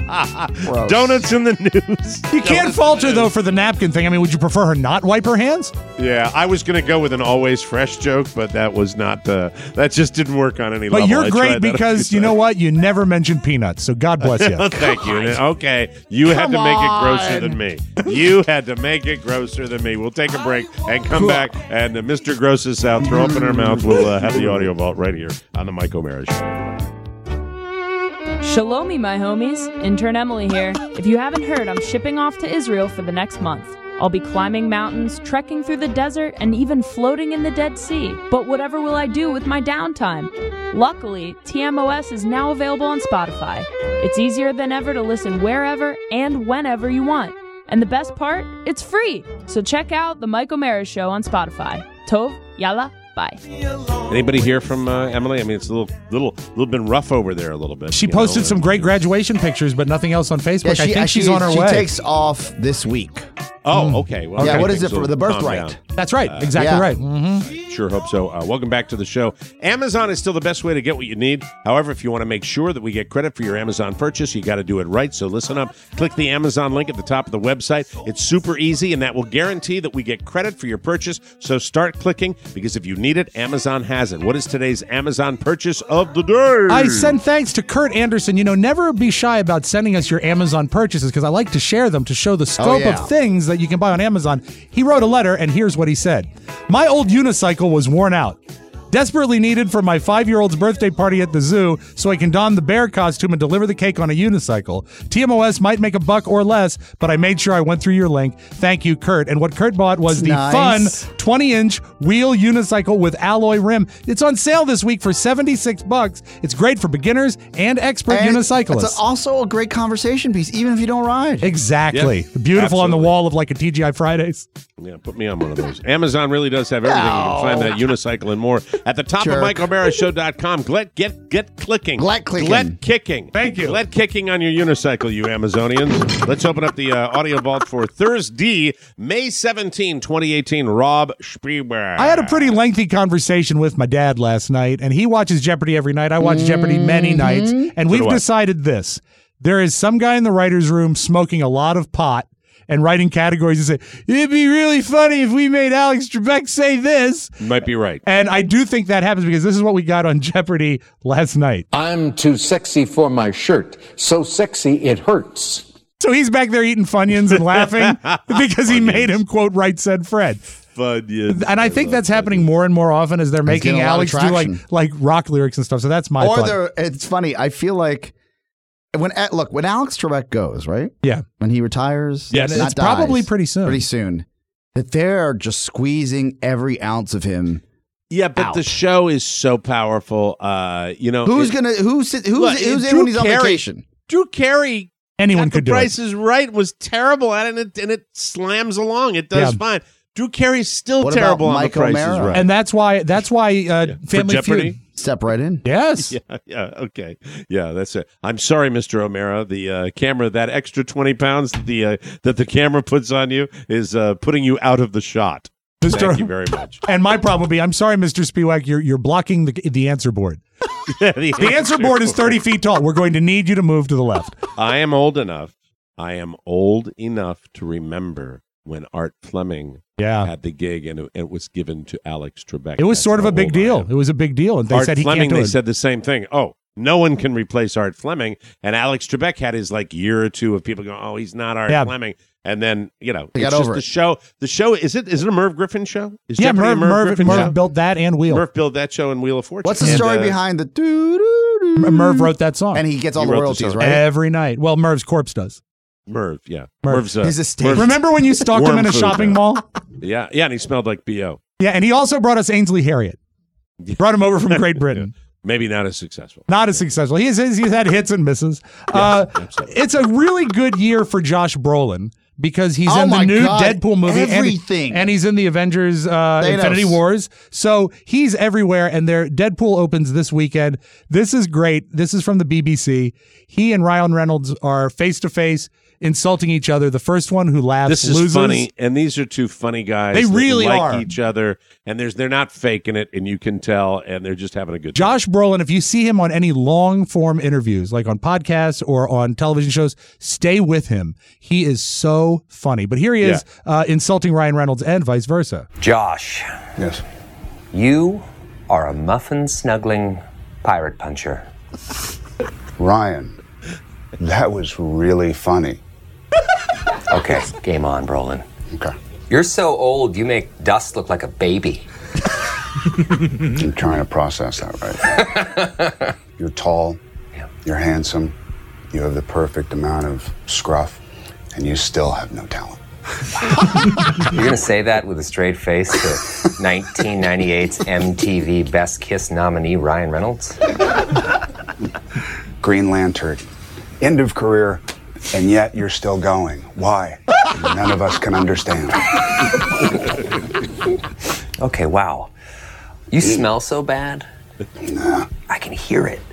Gross. Donuts in the news. You can't Donuts fault in her, the though, news. for the napkin thing. I mean, would you prefer her not wipe her hands? Yeah, I was going to go with an always fresh joke, but that was not, uh, that just didn't work on any But level. you're I great tried that a because, few you know times. what? You never mentioned peanuts, so God bless you. Thank you. Okay, you had Come to make it grosser on. than me. You had to make it grosser than me. We'll take a break and come back, and uh, Mister Gross's South, throw up in her mouth. We'll uh, have the audio vault right here on the Mike O'Mara Show. Shalomi, my homies. Intern Emily here. If you haven't heard, I'm shipping off to Israel for the next month. I'll be climbing mountains, trekking through the desert, and even floating in the Dead Sea. But whatever will I do with my downtime? Luckily, T M O S is now available on Spotify. It's easier than ever to listen wherever and whenever you want. And the best part? It's free. So check out The Mike O'Mara Show on Spotify. Tov, yalla, bye. Anybody hear from uh, Emily? I mean, it's a little, little, little been rough over there a little bit. She you posted know? some great graduation pictures, but nothing else on Facebook. Yeah, she, I think she, she's on her she way. takes off this week. Oh, okay. Well, Yeah, okay, what is things it for will the calm birthright? down. That's right. Uh, exactly yeah. right. Mm-hmm. Sure hope so. Uh, welcome back to the show. Amazon is still the best way to get what you need. However, if you want to make sure that we get credit for your Amazon purchase, you got to do it right. So listen up. Click the Amazon link at the top of the website. It's super easy, and that will guarantee that we get credit for your purchase. So start clicking, because if you need it, Amazon has it. What is today's Amazon purchase of the day? I send thanks to Kurt Anderson. You know, never be shy about sending us your Amazon purchases, because I like to share them to show the scope yeah. of things that you can buy on Amazon. He wrote a letter, and here's what he said. My old unicycle was worn out. Desperately needed for my five-year-old's birthday party at the zoo so I can don the bear costume and deliver the cake on a unicycle. T M O S might make a buck or less, but I made sure I went through your link. Thank you, Kurt. And what Kurt bought was the Nice. fun twenty-inch wheel unicycle with alloy rim. It's on sale this week for seventy-six bucks. It's great for beginners and expert And unicyclists. It's also a great conversation piece, even if you don't ride. Exactly. Yeah, Beautiful on the absolutely. wall of like a T G I Fridays. Yeah, put me on one of those. Amazon really does have everything. You can find that unicycle and more at the top Jerk. of Mike O'Mara Show dot com. Get, get, get clicking. Glet clicking. Glet kicking. Thank you. Glet kicking on your unicycle, you Amazonians. Let's open up the uh, audio vault for Thursday, May seventeenth, twenty eighteen. Rob Spielberg. I had a pretty lengthy conversation with my dad last night, and he watches Jeopardy every night. I watch Jeopardy many nights, and So we've do I. decided this. There is some guy in the writer's room smoking a lot of pot and writing categories and say, it'd be really funny if we made Alex Trebek say this. Might be right. And I do think that happens because this is what we got on Jeopardy last night. I'm too sexy for my shirt. So sexy it hurts. So he's back there eating Funyuns and laughing because he made him quote right said Fred. Funyuns. And I think that's happening more and more often as they're It's making getting a lot of Alex do like traction. like rock lyrics and stuff. So that's my Or thought. they're, it's funny. I feel like when look when Alex Trebek goes, right? Yeah. When he retires, yes, not it's dies, probably pretty soon. Pretty soon. That they're just squeezing every ounce of him. Yeah, but out. the show is so powerful. Uh, you know, who's it, gonna who's who's, look, who's in Drew when he's on Carey, vacation? Drew Carey. Anyone At could the do Price it. is Right was terrible at it, and it, and it slams along. It does Yeah. fine. Drew Carey's still What terrible about on Mike The Price O'Mara? is Right. And that's why that's why uh, Yeah. Family For Jeopardy? Feud. Step right in. Yes. Yeah, yeah, okay. Yeah, that's it. I'm sorry, Mister O'Mara. The uh, camera, that extra twenty pounds the uh, that the camera puts on you is uh, putting you out of the shot. Mister Thank you very much. And my problem would be, I'm sorry, Mister Spiewak, you're you're blocking the the answer board. Yeah, the, The answer board is thirty feet tall. We're going to need you to move to the left. I am old enough. I am old enough to remember when Art Fleming Yeah. had the gig and it, it was given to Alex Trebek. It was That's sort of how a big old I deal. am. It was a big deal, and they Art said he Fleming, can't do they it. said the same thing. Oh, no one can replace Art Fleming. And Alex Trebek had his like year or two of people going, "Oh, he's not Art Yeah. Fleming." And then you know, They it's got just over the it. show. The show is it? Is it a Merv Griffin show? Is yeah, Jeopardy a Merv, Merv, Griffin Merv show? built that and Wheel. Merv built that show and Wheel of Fortune. What's the And, story uh, behind the doo doo doo? M- Merv wrote that song And he gets all He the wrote the royalties, song. right? every night. Well, Merv's corpse does. Merv? Yeah, Merv. Merv's uh, His estate. Merv- Remember when you stalked him Worm in a food, shopping though. mall? Yeah, yeah, and he smelled like B O. Yeah, and he also brought us Ainsley Harriott. Brought him over from Great Britain. Maybe not as successful. Not as successful. He's he's had hits and misses. uh, absolutely. it's a really good year for Josh Brolin because he's Oh in the my new God, Deadpool movie, and- everything. and, he's in the Avengers uh, Thanos. Infinity Wars. So he's everywhere. And their Deadpool opens this weekend. This is great. This is from the B B C. He and Ryan Reynolds are face to face, insulting each other. The first one who laughs This is loses. funny, and these are two funny guys. They that really like are. each other, and there's they're not faking it, and you can tell, and they're just having a good time. Josh Brolin, if you see him on any long form interviews, like on podcasts or on television shows, stay with him. He is so funny. But here he is uh, insulting Ryan Reynolds and vice versa. Josh. Yes. You are a muffin snuggling pirate puncher. Ryan, that was really funny. Okay, game on, Brolin. Okay. You're so old, you make Dust look like a baby. I'm trying to process that right. You're tall, Yeah. you're handsome, you have the perfect amount of scruff, and you still have no talent. You're gonna say that with a straight face to nineteen ninety-eight's M T V Best Kiss nominee Ryan Reynolds? Green Lantern, end of career, and yet you're still going. Why? None of us can understand. Okay, wow. You smell so bad, Nah. I can hear it.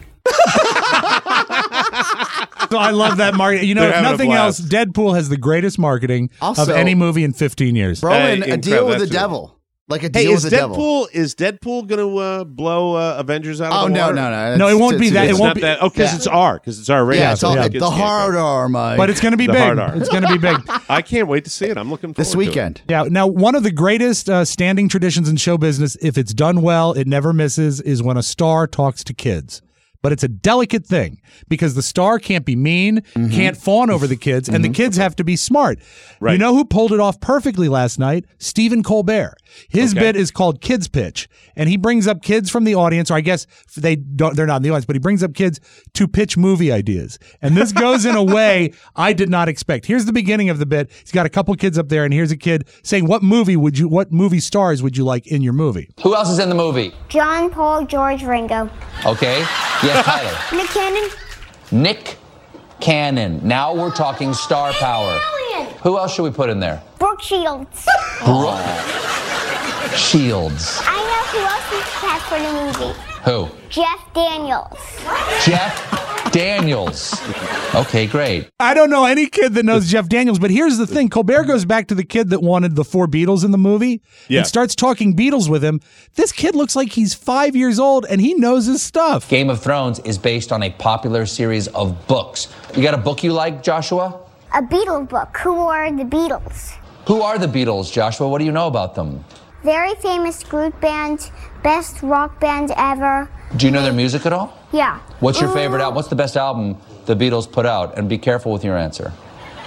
So I love that marketing. You know, They're if having a nothing else, blast. Deadpool has the greatest marketing Also- of any movie in fifteen years. Brolin, Hey, a deal incredible. with the That's a- devil. Like a Hey, deal is with the devil. Deadpool is Deadpool going to uh, blow uh, Avengers out of Oh, the no, water? no, no. No, it It's- won't be it's- that. It It's won't not be. that. Oh, because Yeah. it's R. Because it's R rated. Yeah, it's, so all, kids the can't hard go. R, Mike. But it's going to be The big. hard R. It's going to be big. I can't wait to see it. I'm looking forward this to weekend. Yeah. Now, one of the greatest uh, standing traditions in show business, if it's done well, it never misses, is when a star talks to kids. But it's a delicate thing because the star can't be mean, can't fawn over the kids, and the kids have to be smart. Right. You know who pulled it off perfectly last night? Stephen Colbert. His Okay. bit is called Kids Pitch, and he brings up kids from the audience, or I guess they don't, they're not in the audience, but he brings up kids to pitch movie ideas. And this goes in a way I did not expect. Here's the beginning of the bit. He's got a couple kids up there, and here's a kid saying, "What movie would you? What movie stars would you like in your movie?" Who else is in the movie? John, Paul, George, Ringo. Okay. Yes, Tyler. Nick Cannon. Nick Cannon. Now we're talking star power. Brilliant. Who else should we put in there? Brooke Shields. Brooke Shields. I know who else we should have for the movie. Who? Jeff Daniels. Jeff Daniels. Okay, great. I don't know any kid that knows Jeff Daniels, but here's the thing. Colbert goes back to the kid that wanted the four Beatles in the movie Yeah. and starts talking Beatles with him. This kid looks like he's five years old and he knows his stuff. Game of Thrones is based on a popular series of books. You got a book you like, Joshua? A Beatles book. Who are the Beatles? Who are the Beatles, Joshua? What do you know about them? Very famous group band. Best rock band ever. Do you know their music at all? Yeah. What's your favorite album? What's the best album the Beatles put out? And be careful with your answer.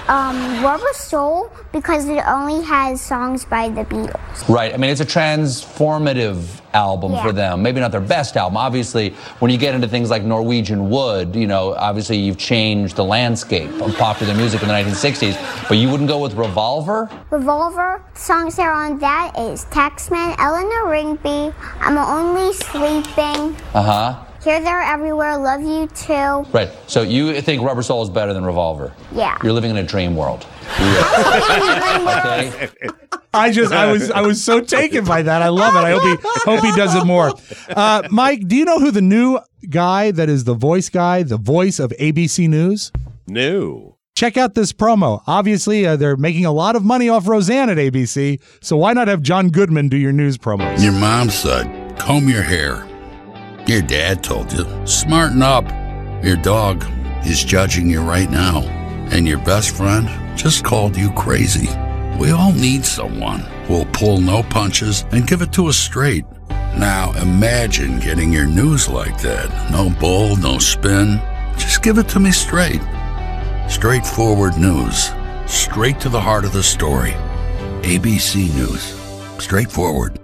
um, Rubber Soul because it only has songs by the Beatles. Right. I mean, it's a transformative album Yeah. for them. Maybe not their best album. Obviously, when you get into things like Norwegian Wood, you know, obviously you've changed the landscape of popular music in the nineteen sixties. But you wouldn't go with Revolver? Revolver, songs that are on that is Taxman, Eleanor Rigby, I'm Only Sleeping, Uh-huh. Here, There, Everywhere, Love You Too. Right. So you think Rubber Soul is better than Revolver? Yeah. You're living in a dream world. Okay. I just, I was, I was so taken by that. I love it. I hope he, hope he does it more. Uh, Mike, do you know who the new guy that is the voice guy, the voice of A B C News? No. Check out this promo. Obviously, uh, they're making a lot of money off Roseanne at A B C, so why not have John Goodman do your news promos? Your mom said, comb your hair. Your dad told you, smarten up. Your dog is judging you right now. And your best friend just called you crazy. We all need someone who'll pull no punches and give it to us straight. Now imagine getting your news like that. No bull, no spin. Just give it to me straight. Straightforward news. Straight to the heart of the story. A B C News. Straightforward.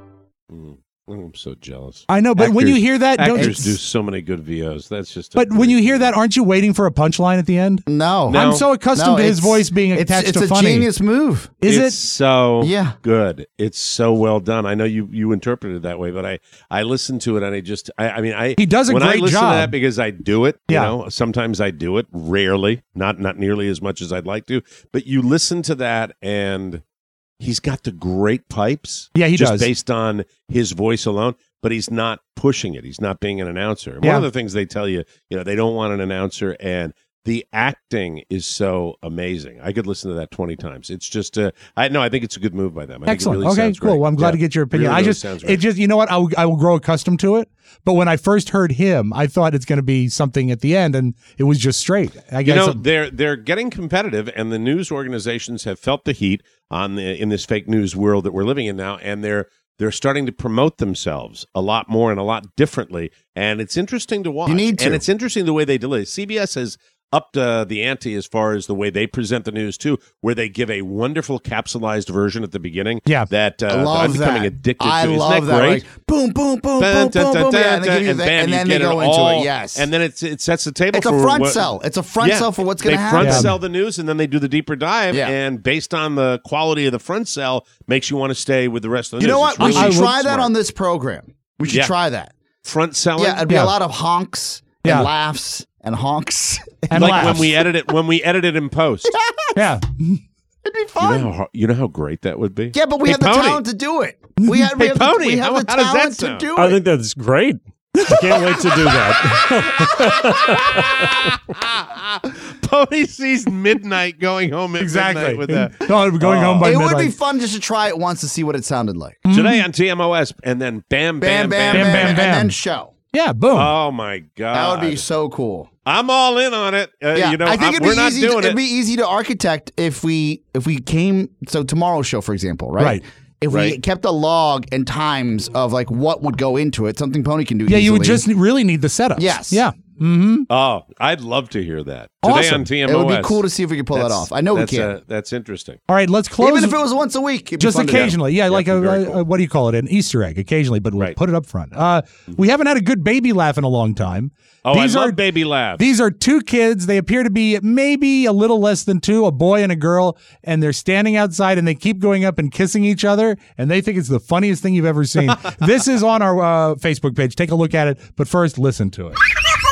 I'm so jealous. I know, but actors, when you hear that, don't actors you, do so many good V Os. That's just. But when you hear that, aren't you waiting for a punchline at the end? No, No. I'm so accustomed No, to his it's- voice being it's- attached it's to a funny. genius move. Is it's it? so Yeah. good. It's so well done. I know you you interpreted it that way, but I I listened to it and I just I, I mean I He does a when I great listen job. to that because I do it. Yeah. You know, sometimes I do it. Rarely, not not nearly as much as I'd like to. But you listen to that and he's got the great pipes. Yeah, he just does. based on his voice alone. But he's not pushing it. He's not being an announcer. Yeah. One of the things they tell you, you know, they don't want an announcer, and the acting is so amazing. I could listen to that twenty times. It's just, uh, I no, I think it's a good move by them. I Excellent. Think it really okay, sounds cool. great. Well, I'm glad Yeah. to get your opinion. Really, I really just, sounds it great. just, you know what? I will, I will grow accustomed to it. But when I first heard him, I thought it's going to be something at the end, and it was just straight. I You guess. know, they're they're getting competitive, and the news organizations have felt the heat on the in this fake news world that we're living in now, and they're they're starting to promote themselves a lot more and a lot differently, and it's interesting to watch. You need to. And it's interesting the way they delay. C B S has upped uh, the ante as far as the way they present the news too, where they give a wonderful capsulized version at the beginning. Yeah. that uh, I love I'm becoming that. addicted I to. Isn't love that great? Like, boom, boom, boom, Dun, boom, dun, boom, dun, boom, yeah, dun, and they give you and that, bam, and you then they get go it into all, it. Yes, and then it's it sets the table. It's a for front what- sell. It's a front Yeah. sell for what's going to They happen. front Yeah. sell the news, and then they do the deeper dive. Yeah. And based on the quality of the front sell, makes you want to stay with the rest of the You news. know what? It's We really should try that smart. on this program. We should Yeah. try that. front selling. Yeah, it'd be Yeah. a lot of honks Yeah. and laughs and honks. And like laughs. when we edit it when we edit it in post. yeah. It'd be You fun. know, how, you know how great that would be. Yeah, but we Hey, have the Pony. talent to do it. We have, we Hey, have, Pony, the, we have how- the how does that talent to sound? do I it. think that's great. I can't wait to do that. Pony sees midnight going home at Exactly. midnight with that. No, we're going home by It midnight. would be fun just to try it once to see what it sounded like. Today on T M O S, and then bam, Bam, bam, bam, bam, bam, bam, and bam. then show. Yeah, boom. Oh my god, That would be so cool. I'm all in on it. Uh, Yeah, you know, I think I'm- it'd we're be not easy. To, doing it'd it. be easy to architect if we if we came. So tomorrow's show, for example, right? Right. If we Right. kept a log and times of like what would go into it, something Pony can do. yeah, you would easily. just really need the setups. Yes. Yeah. Mm-hmm. Oh, I'd love to hear that today Awesome. on T M O S. It would be cool to see if we could pull that That's- off. I know we that's, can. uh, that's interesting. All right, let's close. Even if it was once a week, it'd be just fun to do. occasionally, yeah, like a, be very a- cool. a- what do you call it, an Easter egg, occasionally, but we'll Right. put it up front. Uh, we haven't had a good baby laugh in a long time. Oh, These I love are baby laughs. these are two kids. They appear to be maybe a little less than two, a boy and a girl, and they're standing outside and they keep going up and kissing each other, and they think it's the funniest thing you've ever seen. This is on our uh, Facebook page. Take a look at it, but first, listen to it.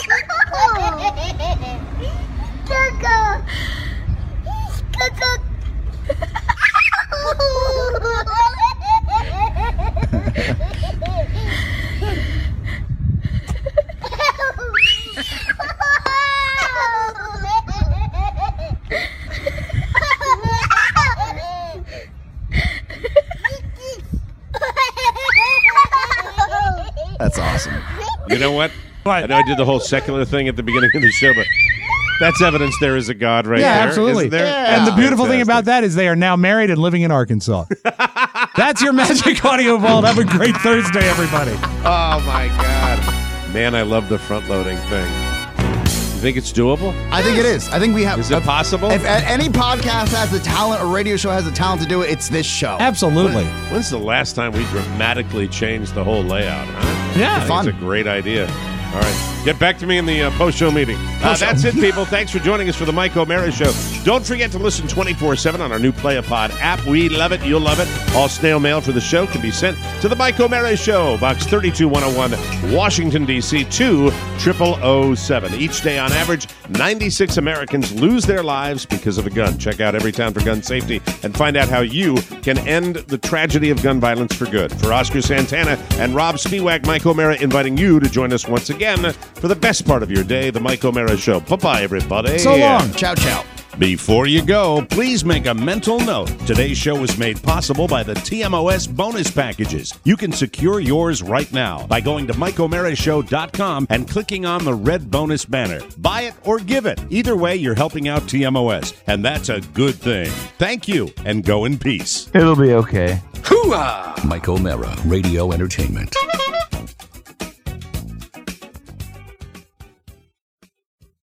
That's awesome. You know what? I know I did the whole secular thing at the beginning of the show, but that's evidence there is a God right yeah, there. absolutely. isn't there? And the That's beautiful thing fantastic. about that is they are now married and living in Arkansas. That's your Magic Audio Vault. Have a great Thursday, everybody. Oh my God, man! I love the front loading thing. You think it's doable? I think it is. I think we have. Is it possible? If any podcast has the talent or radio show has the talent to do it, it's this show. Absolutely. When, when's the last time we dramatically changed the whole layout, huh? Yeah. I think fun. It's a great idea. All right. Get back to me in the uh, post-show meeting. Uh, that's it, people. Thanks for joining us for the Mike O'Mara Show. Don't forget to listen twenty-four seven on our new Play-A-Pod app. We love it. You'll love it. All snail mail for the show can be sent to the Mike O'Mara Show, Box thirty-two one oh one, Washington, D C two zero zero zero seven. Each day, on average, ninety-six Americans lose their lives because of a gun. Check out Everytown for Gun Safety and find out how you can end the tragedy of gun violence for good. For Oscar Santana and Rob Spiewak, Mike O'Mara inviting you to join us once again for the best part of your day, the Mike O'Mara Show. Bye-bye, everybody. So long. Ciao, ciao. Before you go, please make a mental note. Today's show was made possible by the T M O S bonus packages. You can secure yours right now by going to Mike O'Mara Show dot com and clicking on the red bonus banner. Buy it or give it. Either way, you're helping out T M O S, and that's a good thing. Thank you, and go in peace. It'll be okay. Hooah! Mike O'Mara, Radio Entertainment.